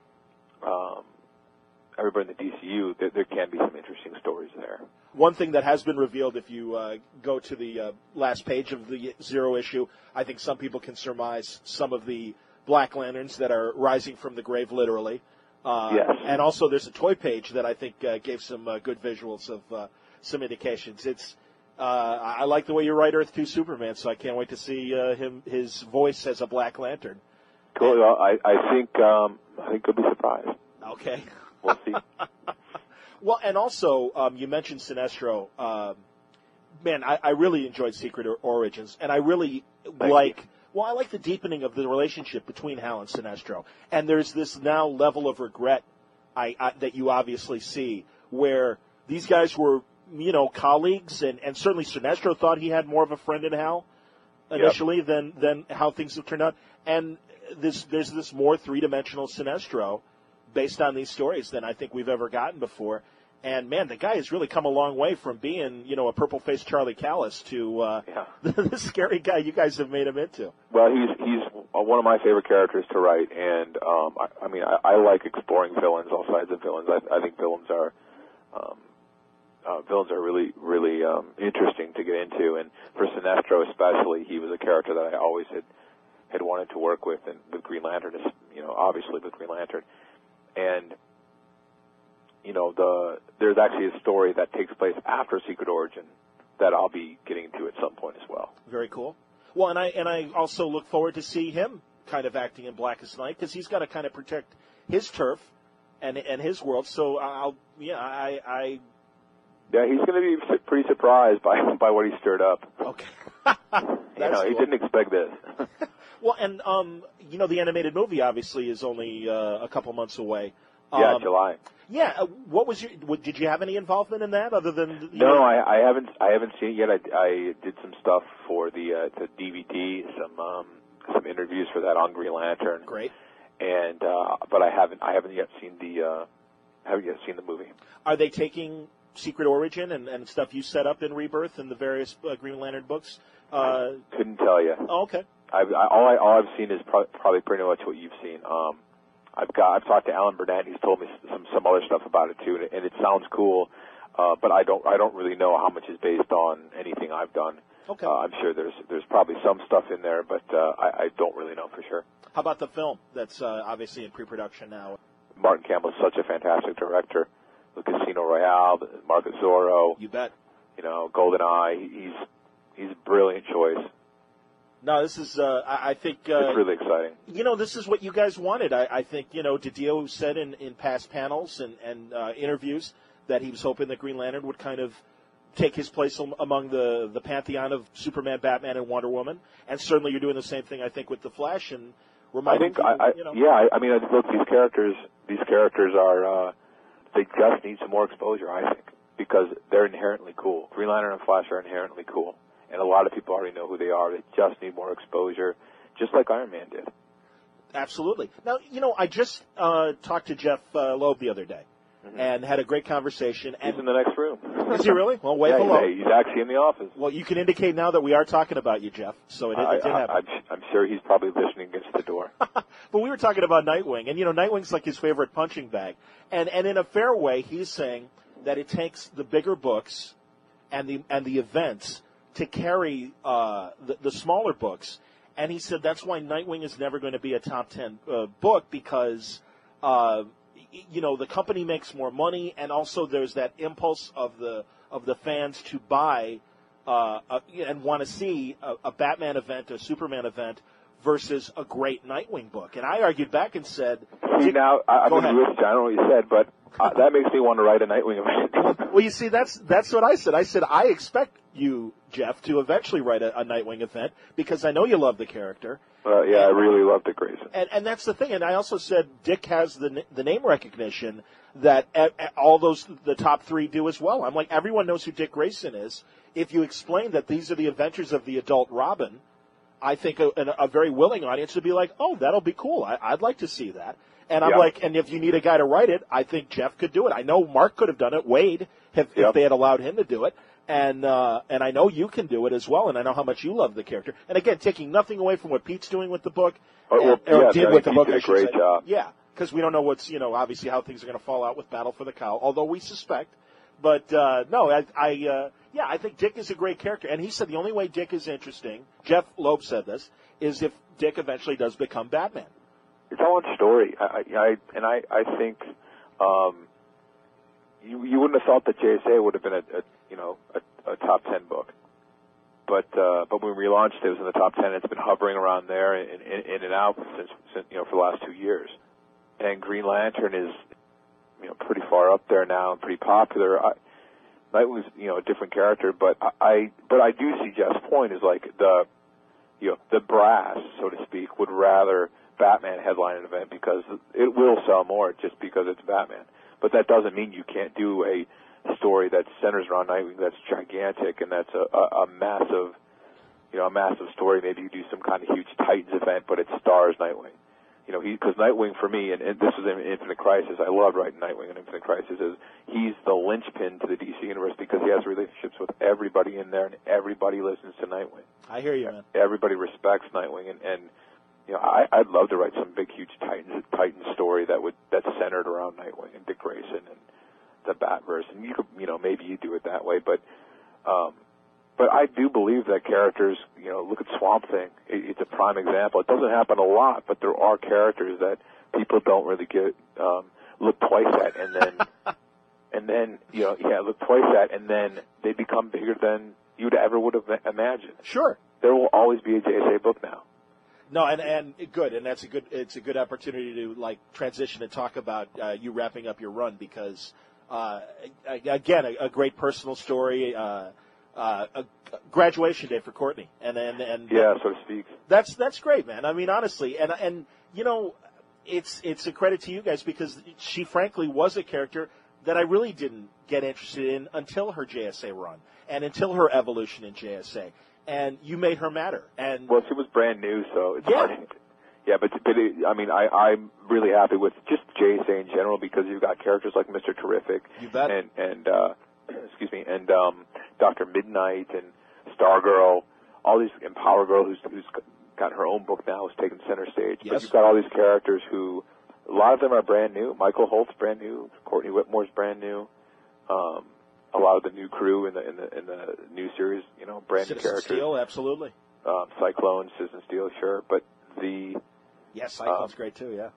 S2: there can be some interesting stories there.
S1: One thing that has been revealed, if you go to the last page of the Zero issue, I think some people can surmise some of the Black Lanterns that are rising from the grave, literally.
S2: Yes.
S1: And also there's a toy page that I think gave some good visuals of some indications. It's I like the way you write Earth 2 Superman, so I can't wait to see his voice as a Black Lantern.
S2: Cool. Well, I think you'll be surprised.
S1: Okay.
S2: We'll see.
S1: Well, and also you mentioned Sinestro. Man, I really enjoyed Secret Origins, and I really I like the deepening of the relationship between Hal and Sinestro. And there's this now level of regret that you obviously see where these guys were, you know, colleagues, and certainly Sinestro thought he had more of a friend in Hal initially than how things have turned out. And there's this more three-dimensional Sinestro based on these stories than I think we've ever gotten before. And, man, the guy has really come a long way from being, you know, a purple-faced Charlie Callis to the scary guy you guys have made him into.
S2: Well, he's one of my favorite characters to write, and I like exploring villains, all sides of villains. I think villains are really, really interesting to get into, and for Sinestro especially, he was a character that I always had wanted to work with, and with Green Lantern, you know, obviously with Green Lantern, and you know, there's actually a story that takes place after Secret Origin that I'll be getting into at some point as well.
S1: Very cool. Well, and I also look forward to see him kind of acting in Blackest Night because he's got to kind of protect his turf and his world. So I
S2: Yeah, he's going to be pretty surprised by what he stirred up.
S1: Okay.
S2: He didn't expect this.
S1: Well, and the animated movie obviously is only a couple months away.
S2: Yeah, July.
S1: Yeah, did you have any involvement in that other than?
S2: No, I haven't seen it yet. I did some stuff for the DVD, some interviews for that on Green Lantern.
S1: Great.
S2: And but I haven't yet seen the movie.
S1: Are they taking Secret Origin and stuff you set up in Rebirth and the various Green Lantern books?
S2: I couldn't tell you.
S1: Oh, okay.
S2: All I've seen is probably pretty much what you've seen. I've talked to Alan Burnett. He's told me some other stuff about it too, and it sounds cool. But I don't really know how much is based on anything I've done.
S1: Okay.
S2: I'm sure there's probably some stuff in there, but I don't really know for sure.
S1: How about the film that's obviously in pre-production now?
S2: Martin Campbell's such a fantastic director. The Casino Royale, Market Zorro.
S1: You bet.
S2: GoldenEye. He's a brilliant choice.
S1: No, this is, I think...
S2: it's really exciting.
S1: This is what you guys wanted. I think, DiDio said in past panels and interviews that he was hoping that Green Lantern would kind of take his place among the pantheon of Superman, Batman, and Wonder Woman. And certainly you're doing the same thing, I think, with The Flash and reminding people,
S2: Yeah, I mean, look, these characters are, they just need some more exposure, I think, because they're inherently cool. Green Lantern and Flash are inherently cool. And a lot of people already know who they are. They just need more exposure, just like Iron Man did.
S1: Absolutely. Now, I just talked to Jeff Loeb the other day and had a great conversation.
S2: He's in the next room.
S1: Is he really? Well, wave hello.
S2: He's actually in the office.
S1: Well, you can indicate now that we are talking about you, Jeff. So it did happen.
S2: I'm sure he's probably listening against the door.
S1: But we were talking about Nightwing, and Nightwing's like his favorite punching bag. And in a fair way, he's saying that it takes the bigger books and the events to carry the smaller books. And he said that's why Nightwing is never going to be a top 10 book because, the company makes more money, and also there's that impulse of the fans to buy and want to see a Batman event, a Superman event, versus a great Nightwing book. And I argued back and said...
S2: See, now, I don't know what you said, but that makes me want to write a Nightwing event.
S1: Well, you see, that's what I said. I said, I expect you, Jeff, to eventually write a Nightwing event because I know you love the character.
S2: I really love Dick Grayson.
S1: And that's the thing. And I also said Dick has the name recognition that all the top three do as well. I'm like, everyone knows who Dick Grayson is. If you explain that these are the adventures of the adult Robin, I think a very willing audience would be like, oh, that'll be cool. I'd like to see that. And I'm like, and if you need a guy to write it, I think Jeff could do it. I know Mark could have done it, Wade, if they had allowed him to do it. And I know you can do it as well, and I know how much you love the character. And again, taking nothing away from what Pete's doing with the book,
S2: or did with the book,
S1: I should
S2: great
S1: say.
S2: Job.
S1: Yeah, because we don't know what's, obviously how things are going to fall out with Battle for the Cowl, although we suspect. But, I think Dick is a great character. And he said the only way Dick is interesting, Jeff Loeb said this, is if Dick eventually does become Batman.
S2: It's all in story. I think you wouldn't have thought that JSA would have been a top 10 book, but when we launched it was in the top 10. It's been hovering around there in and out since for the last 2 years. And Green Lantern is pretty far up there now and pretty popular. Nightwing's a different character, but I do see Jeff's point is like the brass, so to speak, would rather Batman headline an event because it will sell more just because it's Batman. But that doesn't mean you can't do a story that centers around Nightwing that's gigantic and that's a massive, a massive story. Maybe you do some kind of huge Titans event, but it stars Nightwing. Because Nightwing for me, and this is in Infinite Crisis, I love writing Nightwing in Infinite Crisis, is he's the linchpin to the DC universe because he has relationships with everybody in there and everybody listens to Nightwing.
S1: I hear you, man.
S2: Everybody respects Nightwing, and I'd love to write some big, huge Titans story that's centered around Nightwing and Dick Grayson and the Batverse, and you could, maybe you do it that way, but I do believe that characters, look at Swamp Thing. It's a prime example. It doesn't happen a lot, but there are characters that people don't really look twice at, and then look twice at, and then they become bigger than you'd ever would have imagined.
S1: Sure.
S2: There will always be a JSA book now.
S1: No, and good, and it's a good opportunity to like transition and talk about you wrapping up your run because again a great personal story, a graduation day for Courtney, and
S2: yeah, so to speak.
S1: That's great, man. I mean, honestly, and you know, it's a credit to you guys because she frankly was a character that I really didn't get interested in until her JSA run and until her evolution in JSA. And you made her matter. And
S2: well, she was brand new, so it's
S1: yeah.
S2: hard. Yeah, but I mean, I'm really happy with just JSA in general because you've got characters like Mr. Terrific,
S1: you bet.
S2: and excuse me, and Dr. Midnight and Stargirl, all these, and Power Girl, who's got her own book now, is taking center stage.
S1: Yes.
S2: But you've got all these characters who, a lot of them are brand new. Michael Holt's brand new. Courtney Whitmore's brand new. A lot of the new crew in the new series, you know, brand new characters.
S1: Citizen Steel, absolutely.
S2: Cyclone, Citizen Steel, sure, but
S1: yes, Cyclone's great too. Yeah.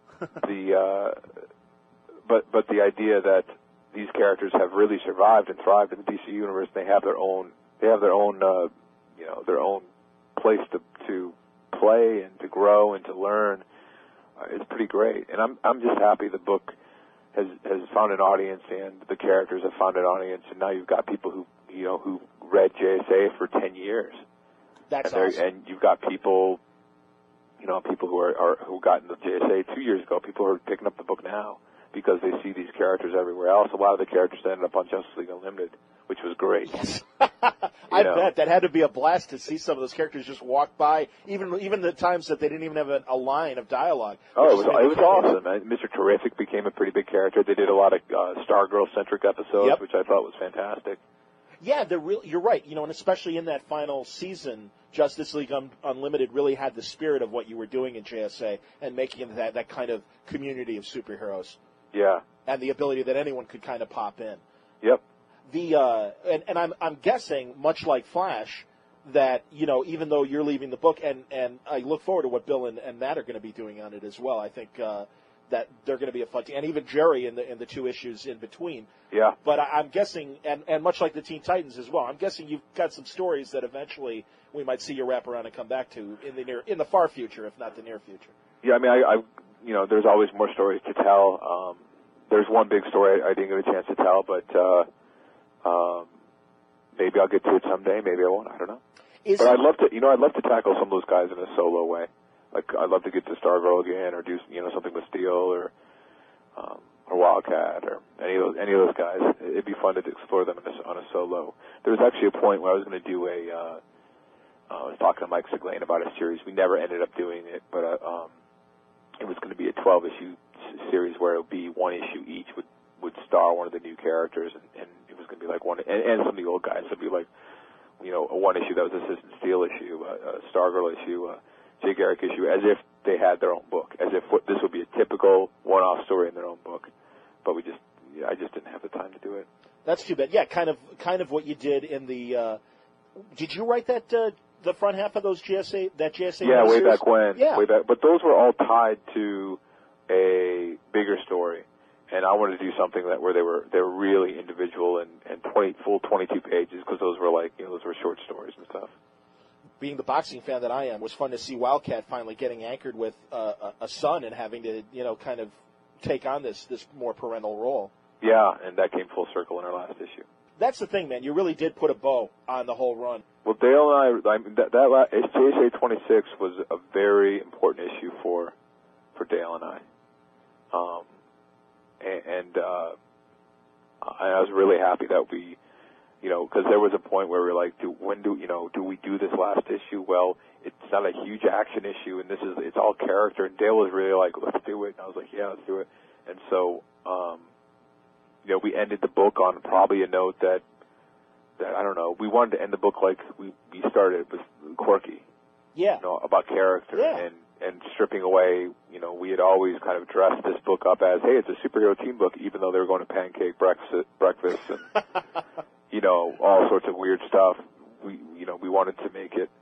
S2: but the idea that these characters have really survived and thrived in the DC universe, and they have their own you know, their own place to play and to grow and to learn is pretty great. And I'm just happy the book has found an audience, and the characters have found an audience, and now you've got people who read JSA for 10 years.
S1: That's
S2: and
S1: awesome.
S2: And you've got people, you know, people who got into JSA 2 years ago, people who are picking up the book now because they see these characters everywhere else. A lot of the characters ended up on Justice League Unlimited, which was great.
S1: Yes. I bet that had to be a blast to see some of those characters just walk by, even the times that they didn't even have a line of dialogue.
S2: Oh, it was awesome. Mr. Terrific became a pretty big character. They did a lot of Stargirl-centric episodes,
S1: Yep.
S2: which I thought was fantastic.
S1: Yeah, you're right. You know, and especially in that final season, Justice League Unlimited really had the spirit of what you were doing in JSA and making it that kind of community of superheroes.
S2: Yeah.
S1: And the ability that anyone could kind of pop in.
S2: Yep.
S1: And I'm guessing, much like Flash, that, you know, even though you're leaving the book, and I look forward to what Bill and Matt are going to be doing on it as well. I think that they're going to be a fun team, and even Jerry in the 2 issues in between.
S2: Yeah.
S1: But I'm guessing, and much like the Teen Titans as well, I'm guessing you've got some stories that eventually we might see you wrap around and come back to in the far future, if not the near future.
S2: Yeah, I mean, I you know, there's always more stories to tell. There's one big story I didn't get a chance to tell, but maybe I'll get to it someday. Maybe I won't. I don't know. But I'd love to tackle some of those guys in a solo way. Like, I'd love to get to Stargirl again, or do, you know, something with Steel, or Wildcat, or any of those guys. It'd be fun to explore them on a solo. There was actually a point where I was going to do I was talking to Mike Siglain about a series. We never ended up doing it, but it was going to be a 12-issue series where it would be 1 issue each would star one of the new characters, and it was going to be like one, and some of the old guys would be like, you know, a 1 issue that was a Citizen Steel issue, a Stargirl issue, a Jay Garrick issue, as if they had their own book, as if this would be a typical one-off story in their own book. But I just didn't have the time to do it.
S1: That's too bad. Yeah, kind of what you did in the. Did you write that the front half of those JSA?
S2: Yeah, way back when.
S1: Yeah.
S2: Way back, but those were all tied to a bigger story, and I wanted to do something where they were really individual and full 22 pages, because those were like, you know, those were short stories and stuff.
S1: Being the boxing fan that I am, it was fun to see Wildcat finally getting anchored with a son and having to, you know, kind of take on this more parental role.
S2: Yeah, and that came full circle in our last issue.
S1: That's the thing, man. You really did put a bow on the whole run.
S2: Well, Dale and I mean, that JSA 26 was a very important issue for Dale and I. And I was really happy that we, you know, because there was a point where we were like, do we do this last issue? Well, it's not a huge action issue, and it's all character. And Dale was really like, let's do it. And I was like, yeah, let's do it. And so, you know, we ended the book on probably a note that I don't know. We wanted to end the book like we started with quirky.
S1: Yeah.
S2: You know, about character.
S1: Yeah.
S2: And stripping away, you know, we had always kind of dressed this book up as, hey, it's a superhero team book, even though they were going to pancake breakfast and, you know, all sorts of weird stuff. We wanted to make it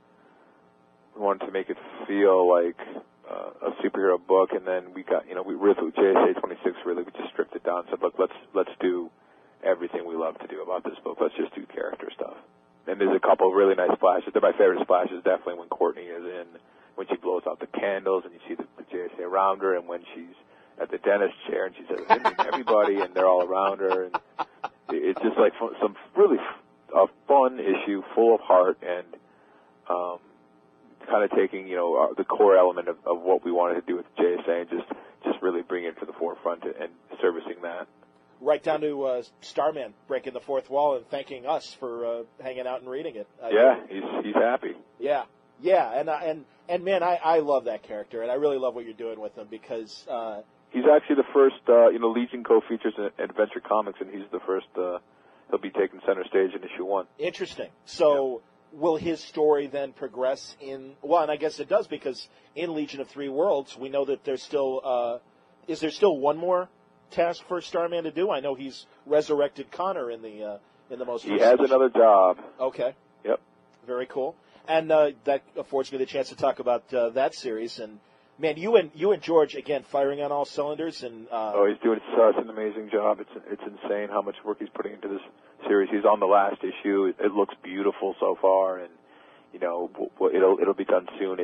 S2: feel like a superhero book, and then we got, you know, we with JSA 26 really, we just stripped it down and said, look, let's do everything we love to do about this book. Let's just do character stuff. And there's a couple of really nice splashes. They're my favorite splashes, definitely, when Courtney is in when she blows out the candles and you see the JSA around her, and when she's at the dentist chair and she says, everybody, and they're all around her. And it's just like some really a fun issue, full of heart, and kind of taking, the core element of what we wanted to do with JSA and just really bring it to the forefront and servicing that.
S1: Right down to Starman breaking the fourth wall and thanking us for hanging out and reading it.
S2: He's happy.
S1: Yeah, and man, I love that character, and I really love what you're doing with him because
S2: he's actually the first. Legion co-features in Adventure Comics, and he's the first. He'll be taking center stage in issue 1.
S1: Interesting. So. Yeah. Will his story then progress in? Well, and I guess it does because in Legion of Three Worlds, we know that there's still. Is there still one more task for Starman to do? I know he's resurrected Connor in the most.
S2: He has another job.
S1: Okay.
S2: Yep.
S1: Very cool, and that affords me the chance to talk about that series. And man, you and George again firing on all cylinders. And
S2: he's doing such an amazing job. It's insane how much work he's putting into this series. He's on the last issue. It looks beautiful so far, and it'll be done soon.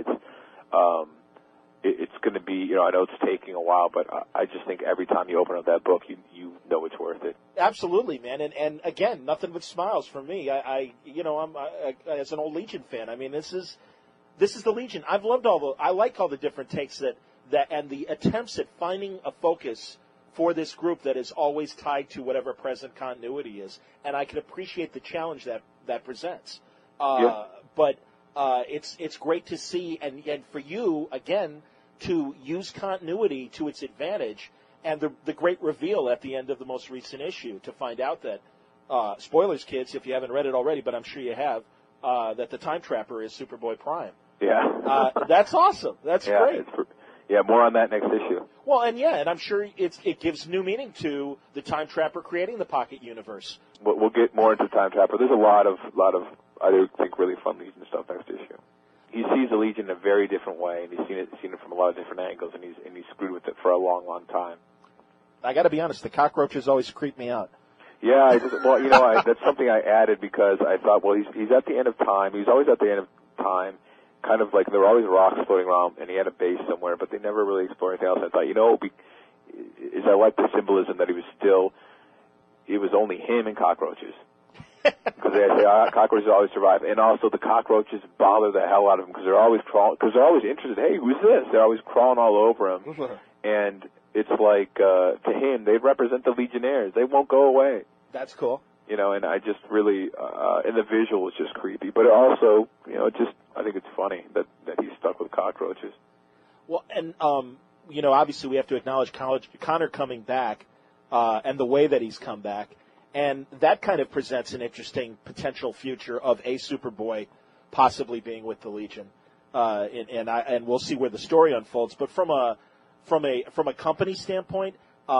S2: It's going to be, I know it's taking a while, but I just think every time you open up that book, you know it's worth it.
S1: Absolutely, man. And again, nothing but smiles from me. I'm as an old Legion fan. I mean, this is the Legion. I like all the different takes that and the attempts at finding a focus for this group that is always tied to whatever present continuity is, and I can appreciate the challenge that presents. But it's great to see, and for you again to use continuity to its advantage, and the great reveal at the end of the most recent issue to find out that spoilers, kids, if you haven't read it already, but I'm sure you have, that the Time Trapper is Superboy Prime.
S2: Yeah,
S1: that's awesome. That's great.
S2: More on that next issue.
S1: Well, and I'm sure it gives new meaning to the Time Trapper creating the Pocket Universe.
S2: We'll get more into Time Trapper. There's a lot of I think really fun Legion stuff next issue. He sees the Legion in a very different way, and he's seen it from a lot of different angles, and he's screwed with it for a long, long time.
S1: I got to be honest, the cockroaches always creep me out.
S2: Yeah, that's something I added because I thought, well, he's at the end of time. He's always at the end of time. Kind of like there were always rocks floating around, and he had a base somewhere, but they never really explored anything else. I thought, I like the symbolism that it was only him and cockroaches. Because they say cockroaches always survive, and also the cockroaches bother the hell out of him because they're always crawling. Because they're always interested. Hey, who's this? They're always crawling all over him, and it's like to him, they represent the Legionnaires. They won't go away.
S1: That's cool.
S2: And I just really, and the visual is just creepy, but also, I think it's funny that he's stuck with cockroaches.
S1: Well, and obviously we have to acknowledge Connor coming back, and the way that he's come back. And that kind of presents an interesting potential future of a Superboy possibly being with the Legion, and we'll see where the story unfolds. But from a company standpoint,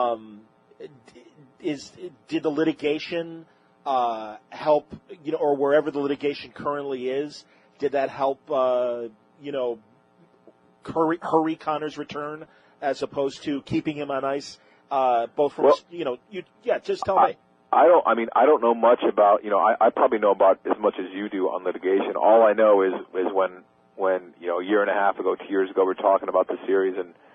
S1: did the litigation help? Or wherever the litigation currently is, did that help? Hurry Connor's return as opposed to keeping him on ice. Both from just tell me.
S2: I don't know much about, I probably know about as much as you do on litigation. All I know is when a year and a half ago, 2 years ago, we're talking about the series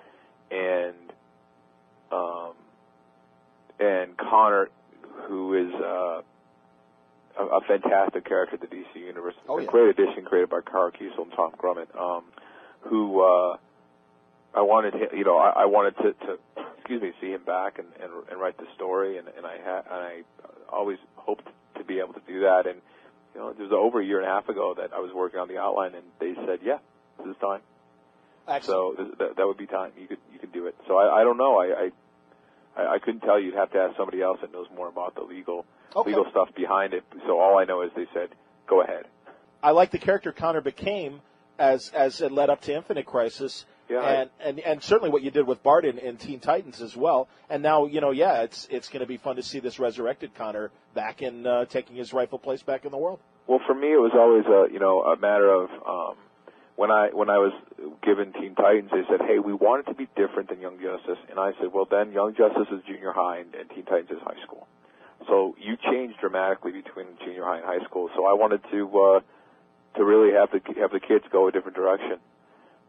S2: and Connor, who is a fantastic character in the DC universe, a great addition created by Kara Kiesel and Tom Grummett, who I wanted to see him back and write the story, and I always hoped to be able to do that. And it was over a year and a half ago that I was working on the outline, and they said, "Yeah, this is time."
S1: Excellent.
S2: So that would be time. You could do it. So I don't know. I couldn't tell you. You'd have to ask somebody else that knows more about the legal stuff behind it. So all I know is they said, "Go ahead."
S1: I like the character Connor became as it led up to Infinite Crisis.
S2: Yeah,
S1: and certainly what you did with Bart in Teen Titans as well. And now, it's going to be fun to see this resurrected Connor back in taking his rightful place back in the world.
S2: Well, for me, it was always a matter of when I was given Teen Titans, they said, "Hey, we want it to be different than Young Justice," and I said, "Well, then Young Justice is junior high and Teen Titans is high school. So you change dramatically between junior high and high school. So I wanted to really have the kids go a different direction."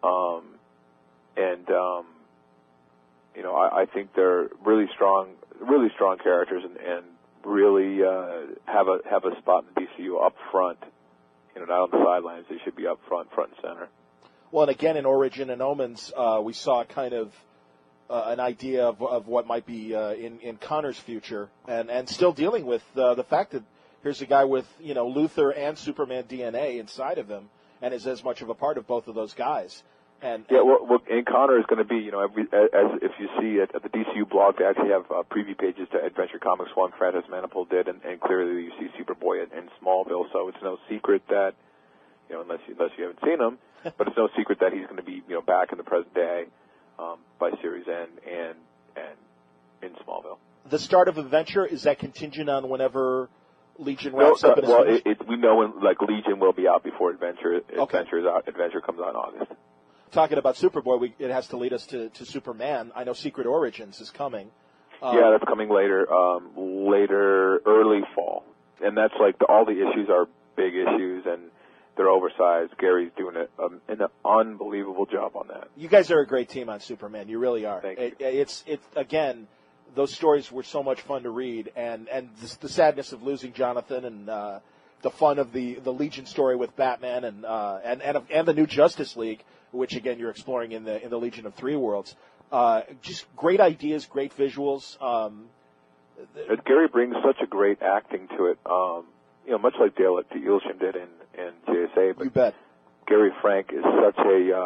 S2: I think they're really strong characters, and really have a spot in DCU up front. Not on the sidelines. They should be up front and center.
S1: Well, and again, in Origin and Omens, we saw kind of an idea of what might be in Connor's future, and still dealing with the fact that here's a guy with Luthor and Superman DNA inside of him, and is as much of a part of both of those guys. And
S2: Connor is going to be, as if you see it at the DCU blog, they actually have preview pages to Adventure Comics 1, Francis Manapul did, and clearly you see Superboy in Smallville, so it's no secret that, unless you haven't seen him, but it's no secret that he's going to be, back in the present day by series end and in Smallville.
S1: The start of Adventure, is that contingent on whenever Legion wraps up?
S2: We know when Legion will be out before Adventure. Okay. Adventure comes out in August.
S1: Talking about Superboy, it has to lead us to Superman. I know Secret Origins is coming.
S2: Yeah, that's coming later, early fall. And that's all the issues are big issues, and they're oversized. Gary's doing an unbelievable job on that.
S1: You guys are a great team on Superman. You really are.
S2: Thank you.
S1: It's again, those stories were so much fun to read, and the sadness of losing Jonathan, and the fun of the Legion story with Batman, and the new Justice League, which again you're exploring in the Legion of Three Worlds. Just great ideas, great visuals.
S2: Gary brings such a great acting to it. Much like Dale Eaglesham did in JSA. But
S1: you bet.
S2: Gary Frank is such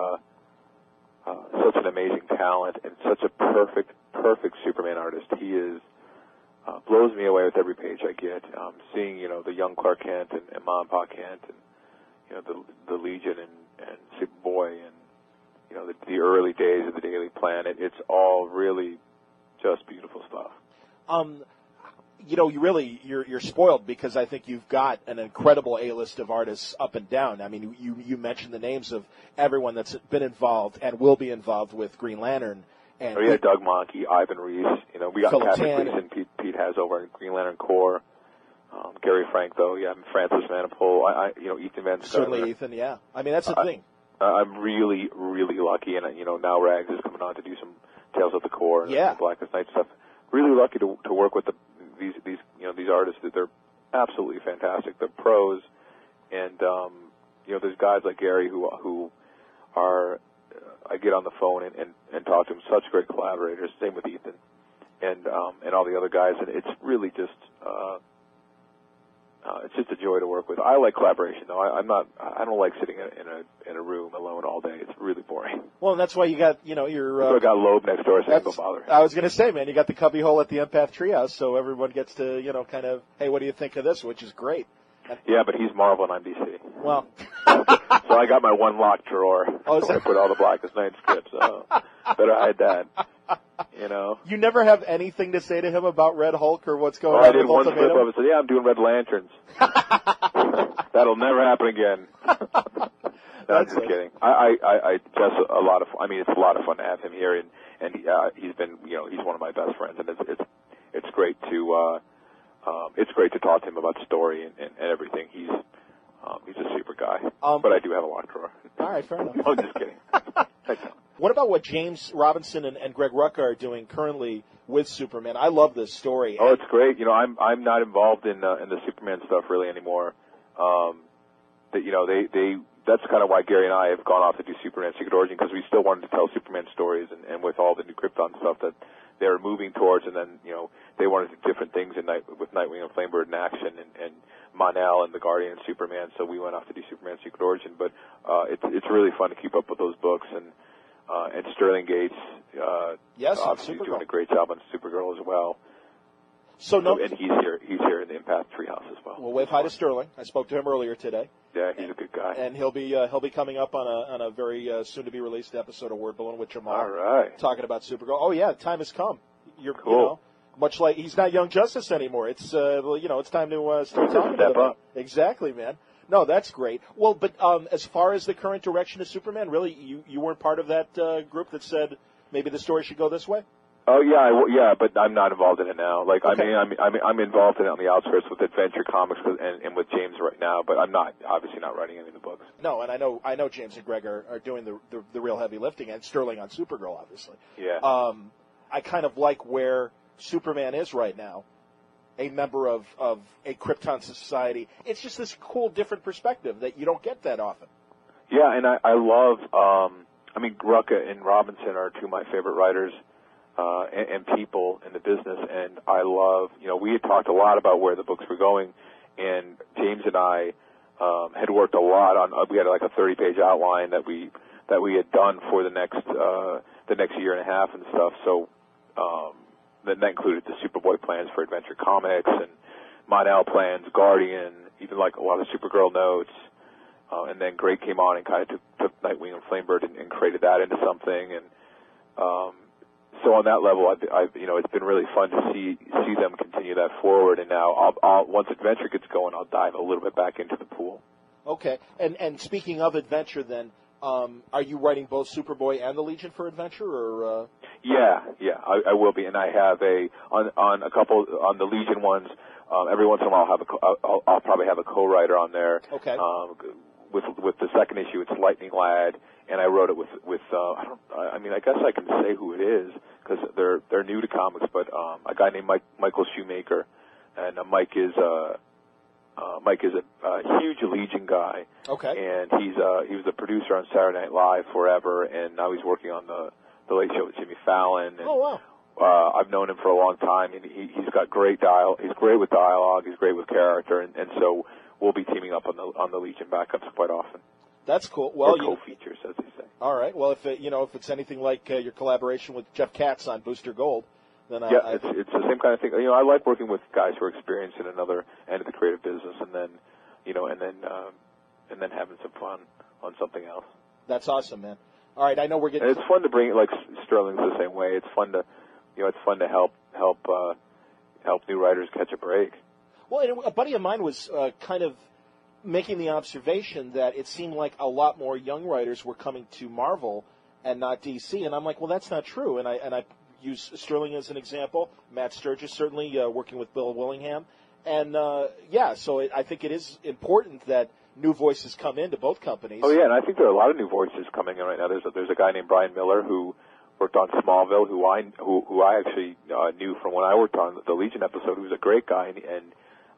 S2: an amazing talent and such a perfect Superman artist. He is blows me away with every page I get. Seeing the young Clark Kent and Mom and Pa Kent, and the Legion and Superboy, and the early days of the Daily Planet. It's all really just beautiful stuff.
S1: You're spoiled, because I think you've got an incredible A-list of artists up and down. I mean, you mentioned the names of everyone that's been involved and will be involved with Green Lantern. And
S2: Doug Mahnke, Ivan Reis. We got Patrick Reis and Pete Hazover in Green Lantern Corps. Gary Frank, though, Francis Manapul. Ethan Van Sciver.
S1: Certainly, Ethan. Yeah. I mean, that's the thing.
S2: I'm really, really lucky, and now Rags is coming on to do some Tales of the Corps and Blackest Night stuff. Really lucky to work with these artists. That they're absolutely fantastic. They're pros, and there's guys like Gary who are. I get on the phone and talk to them. Such great collaborators. Same with Ethan, and all the other guys. And it's really just it's just a joy to work with. I like collaboration, though. I don't like sitting in a room alone all day. It's really boring.
S1: Well, and that's why you got your.
S2: I got Loeb next door, so don't bother.
S1: I was going to say, man, you got the cubbyhole at the Empath Treehouse, so everyone gets to kind of, hey, what do you think of this? Which is great.
S2: Yeah, but he's Marvel and I'm DC.
S1: Well,
S2: so I got my one locked drawer where I put all the Blackest Night scripts. So better hide that.
S1: You never have anything to say to him about Red Hulk or what's going on.
S2: I did one flip of it. Said, "Yeah, I'm doing Red Lanterns." That'll never happen again. No, I'm just kidding. I just a lot of. I mean, it's a lot of fun to have him here, and he's been, he's one of my best friends, and it's great to. It's great to talk to him about story and everything. He's a super guy. But I do have a locked drawer.
S1: All right, fair enough.
S2: I'm just kidding.
S1: What about what James Robinson and Greg Rucka are doing currently with Superman? I love this story.
S2: Oh, it's great. I'm not involved in the Superman stuff really anymore. That's kind of why Gary and I have gone off to do Superman Secret Origin, because we still wanted to tell Superman stories, and with all the new Krypton stuff that they're moving towards, and then they wanted to do different things with Nightwing and Flamebird in action, and Mon-El and the Guardian and Superman. So we went off to do Superman Secret Origin, but it's really fun to keep up with those books, and Sterling Gates, obviously doing a great job on Supergirl as well. And he's here in the Empath Treehouse as well.
S1: Well, wave hi to Sterling. I spoke to him earlier today.
S2: Yeah, he's a good guy.
S1: And he'll be coming up on a very soon to be released episode of Word Balloon with Jamal.
S2: All right.
S1: Talking about Supergirl. Oh yeah, the time has come.
S2: You're cool.
S1: Much like he's not Young Justice anymore. It's it's time to start talking
S2: about
S1: it. Exactly, man. No, that's great. Well, but as far as the current direction of Superman, really, you weren't part of that group that said maybe the story should go this way?
S2: Oh yeah, but I'm not involved in it now. Like
S1: Okay.
S2: I'm involved in it on the outskirts with Adventure Comics and with James right now, but I'm not obviously not writing any of the books.
S1: No, and I know James and Greg are doing the real heavy lifting, and Sterling on Supergirl, obviously.
S2: Yeah.
S1: I kind of like where Superman is right now, a member of a Krypton society. It's just this cool, different perspective that you don't get that often.
S2: Yeah, and I love. Rucka and Robinson are two of my favorite writers and people in the business, and I love. We had talked a lot about where the books were going, and James and I had worked a lot on. We had like a 30-page outline that we had done for the next year and a half and stuff. So then that included the Superboy plans for Adventure Comics and Mon-El plans, Guardian, even like a lot of Supergirl notes. And then Greg came on and kind of took Nightwing and Flamebird and created that into something. And so on that level, it's been really fun to see them continue that forward. And now, once Adventure gets going, I'll dive a little bit back into the pool.
S1: Okay. And speaking of Adventure, then, are you writing both Superboy and the Legion for Adventure, or?
S2: Yeah, I will be, and I have on a couple on the Legion ones. Every once in a while, I'll probably have a co-writer on there.
S1: Okay.
S2: With the second issue, it's Lightning Lad, and I wrote it with I guess I can say who it is because they're new to comics, but a guy named Michael Shoemaker, and Mike is a huge Legion guy.
S1: Okay.
S2: And he was a producer on Saturday Night Live forever, and now he's working on the Late Show with Jimmy Fallon. And,
S1: oh wow.
S2: I've known him for a long time, and he's got great dialogue. He's great with dialogue. He's great with character, and so we'll be teaming up on the Legion backups quite often.
S1: That's cool. Well,
S2: co-features, as they say.
S1: All right. Well, if it's anything like your collaboration with Jeff Katz on Booster Gold, then
S2: it's the same kind of thing. I like working with guys who are experienced in another end of the creative business, and then having some fun on something else.
S1: That's awesome, man. All right, I know we're getting.
S2: And it's fun to bring Sterling's the same way. It's fun to help new writers catch a break.
S1: Well, and a buddy of mine was kind of making the observation that it seemed like a lot more young writers were coming to Marvel and not DC, and I'm like, well, that's not true. And I use Sterling as an example. Matt Sturgis certainly working with Bill Willingham, and so I think it is important that new voices come into both companies.
S2: Oh yeah, and I think there are a lot of new voices coming in right now. There's a guy named Brian Miller who worked on Smallville, who I actually knew from when I worked on the Legion episode. Who's a great guy, and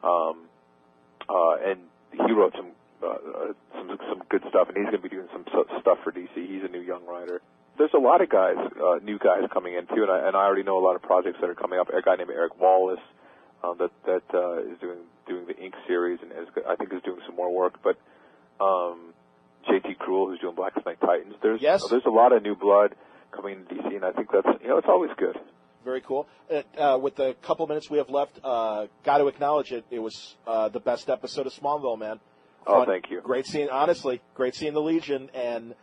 S2: he wrote some good stuff, and he's going to be doing some stuff for DC. He's a new young writer. There's a lot of guys, new guys coming in too, and I already know a lot of projects that are coming up. A guy named Eric Wallace that is doing the Ink series, and I think is doing some more work. But J.T. Cruel, who's doing Black Knight Titans. There's a lot of new blood coming into DC, and I think that's it's always good.
S1: Very cool. With the couple minutes we have left, got to acknowledge it. It was the best episode of Smallville, man.
S2: Oh, thank you.
S1: Great seeing the Legion, and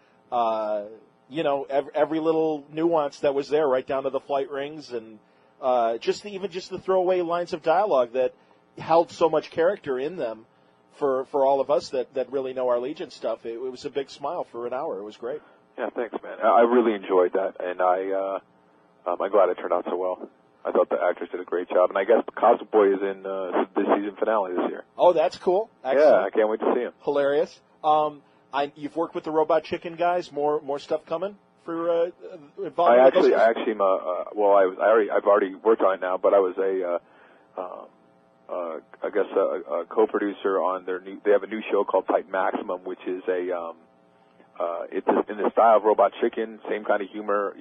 S1: every little nuance that was there, right down to the flight rings, and just the throwaway lines of dialogue that held so much character in them for all of us that really know our Legion stuff. It was a big smile for an hour. It was great.
S2: Yeah, thanks, man. I really enjoyed that, and I'm glad it turned out so well. I thought the actors did a great job, and I guess Cosmic Boy is in the season finale this year.
S1: Oh, that's cool. Excellent.
S2: Yeah, I can't wait to see him.
S1: Hilarious. You've worked with the Robot Chicken guys. More stuff coming for involving.
S2: I've already worked on it now, but I was a co-producer on their new. They have a new show called Type Maximum, which is it's in the style of Robot Chicken, same kind of humor.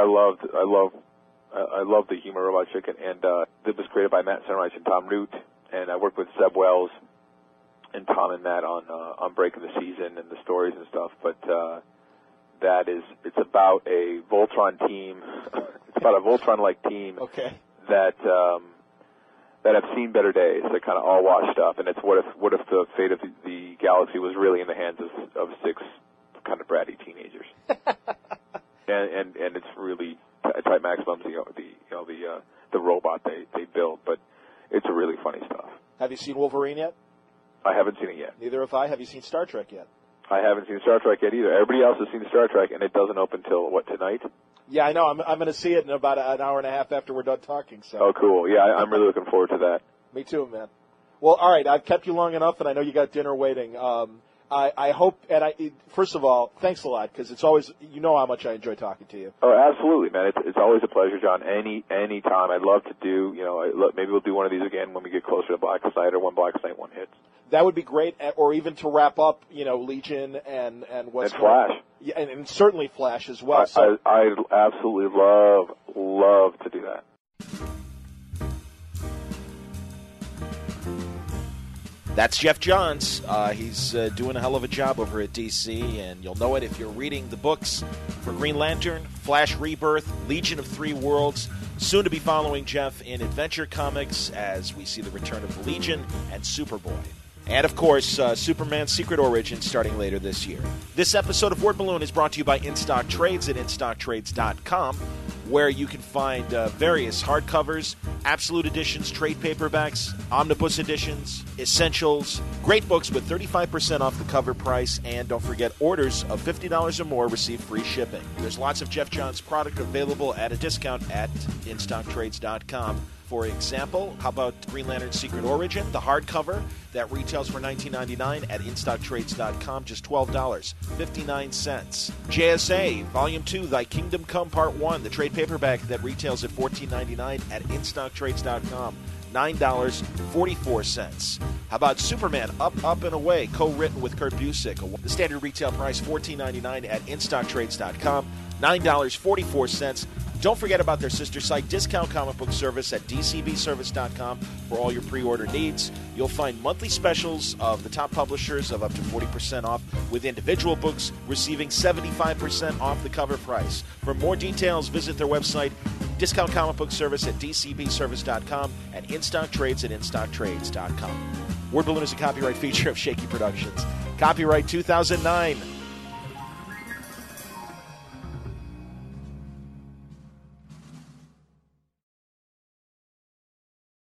S2: I love the humor of Robot Chicken, and it was created by Matt Sunrise and Tom Root, and I worked with Zeb Wells and Tom and Matt on Breaking the Season and the stories and stuff. But it's about a Voltron team. It's about a Voltron-like team.
S1: Okay.
S2: That have seen better days. They're kind of all washed up, and it's what if the fate of the galaxy was really in the hands of six kind of bratty teenagers. and it's really Type Maximum's the robot they built, but it's a really funny stuff.
S1: Have you seen Wolverine yet?
S2: I haven't seen it yet.
S1: Neither have I. Have you seen Star Trek yet?
S2: I haven't seen Star Trek yet either. Everybody else has seen Star Trek, and it doesn't open till tonight?
S1: Yeah, I know. I'm going to see it in about an hour and a half after we're done talking. So.
S2: Oh, cool. Yeah, I'm really looking forward to that.
S1: Me too, man. Well, all right. I've kept you long enough, and I know you got dinner waiting. I hope, and first of all, thanks a lot, because it's always, you know how much I enjoy talking to you.
S2: Oh, absolutely, man. It's always a pleasure, John. Any time. I'd love to do, maybe we'll do one of these again when we get closer to Blackest Night or when Blackest Night 1 hits.
S1: That would be great, or even to wrap up, Legion and what's
S2: and Flash.
S1: Yeah, and certainly Flash as well.
S2: I absolutely love to do that.
S1: That's Geoff Johns. He's doing a hell of a job over at DC, and you'll know it if you're reading the books for Green Lantern, Flash Rebirth, Legion of Three Worlds. Soon to be following Geoff in Adventure Comics as we see the return of the Legion and Superboy. And, of course, Superman's Secret Origin starting later this year. This episode of Word Balloon is brought to you by InStock Trades at InStockTrades.com, where you can find various hardcovers, absolute editions, trade paperbacks, omnibus editions, essentials, great books with 35% off the cover price, and don't forget, orders of $50 or more receive free shipping. There's lots of Geoff Johns product available at a discount at InStockTrades.com. For example, how about Green Lantern Secret Origin, the hardcover that retails for $19.99 at InStockTrades.com, just $12.59. JSA Volume 2, Thy Kingdom Come Part 1, the trade paperback that retails at $14.99 at InStockTrades.com, $9.44. How about Superman Up, Up, and Away, co-written with Kurt Busiek, the standard retail price $14.99 at InStockTrades.com, $9.44. Don't forget about their sister site, Discount Comic Book Service at DCBService.com for all your pre-order needs. You'll find monthly specials of the top publishers of up to 40% off, with individual books receiving 75% off the cover price. For more details, visit their website, Discount Comic Book Service at DCBService.com and InStock Trades at InStockTrades.com. Word Balloon is a copyright feature of Shaky Productions. Copyright 2009.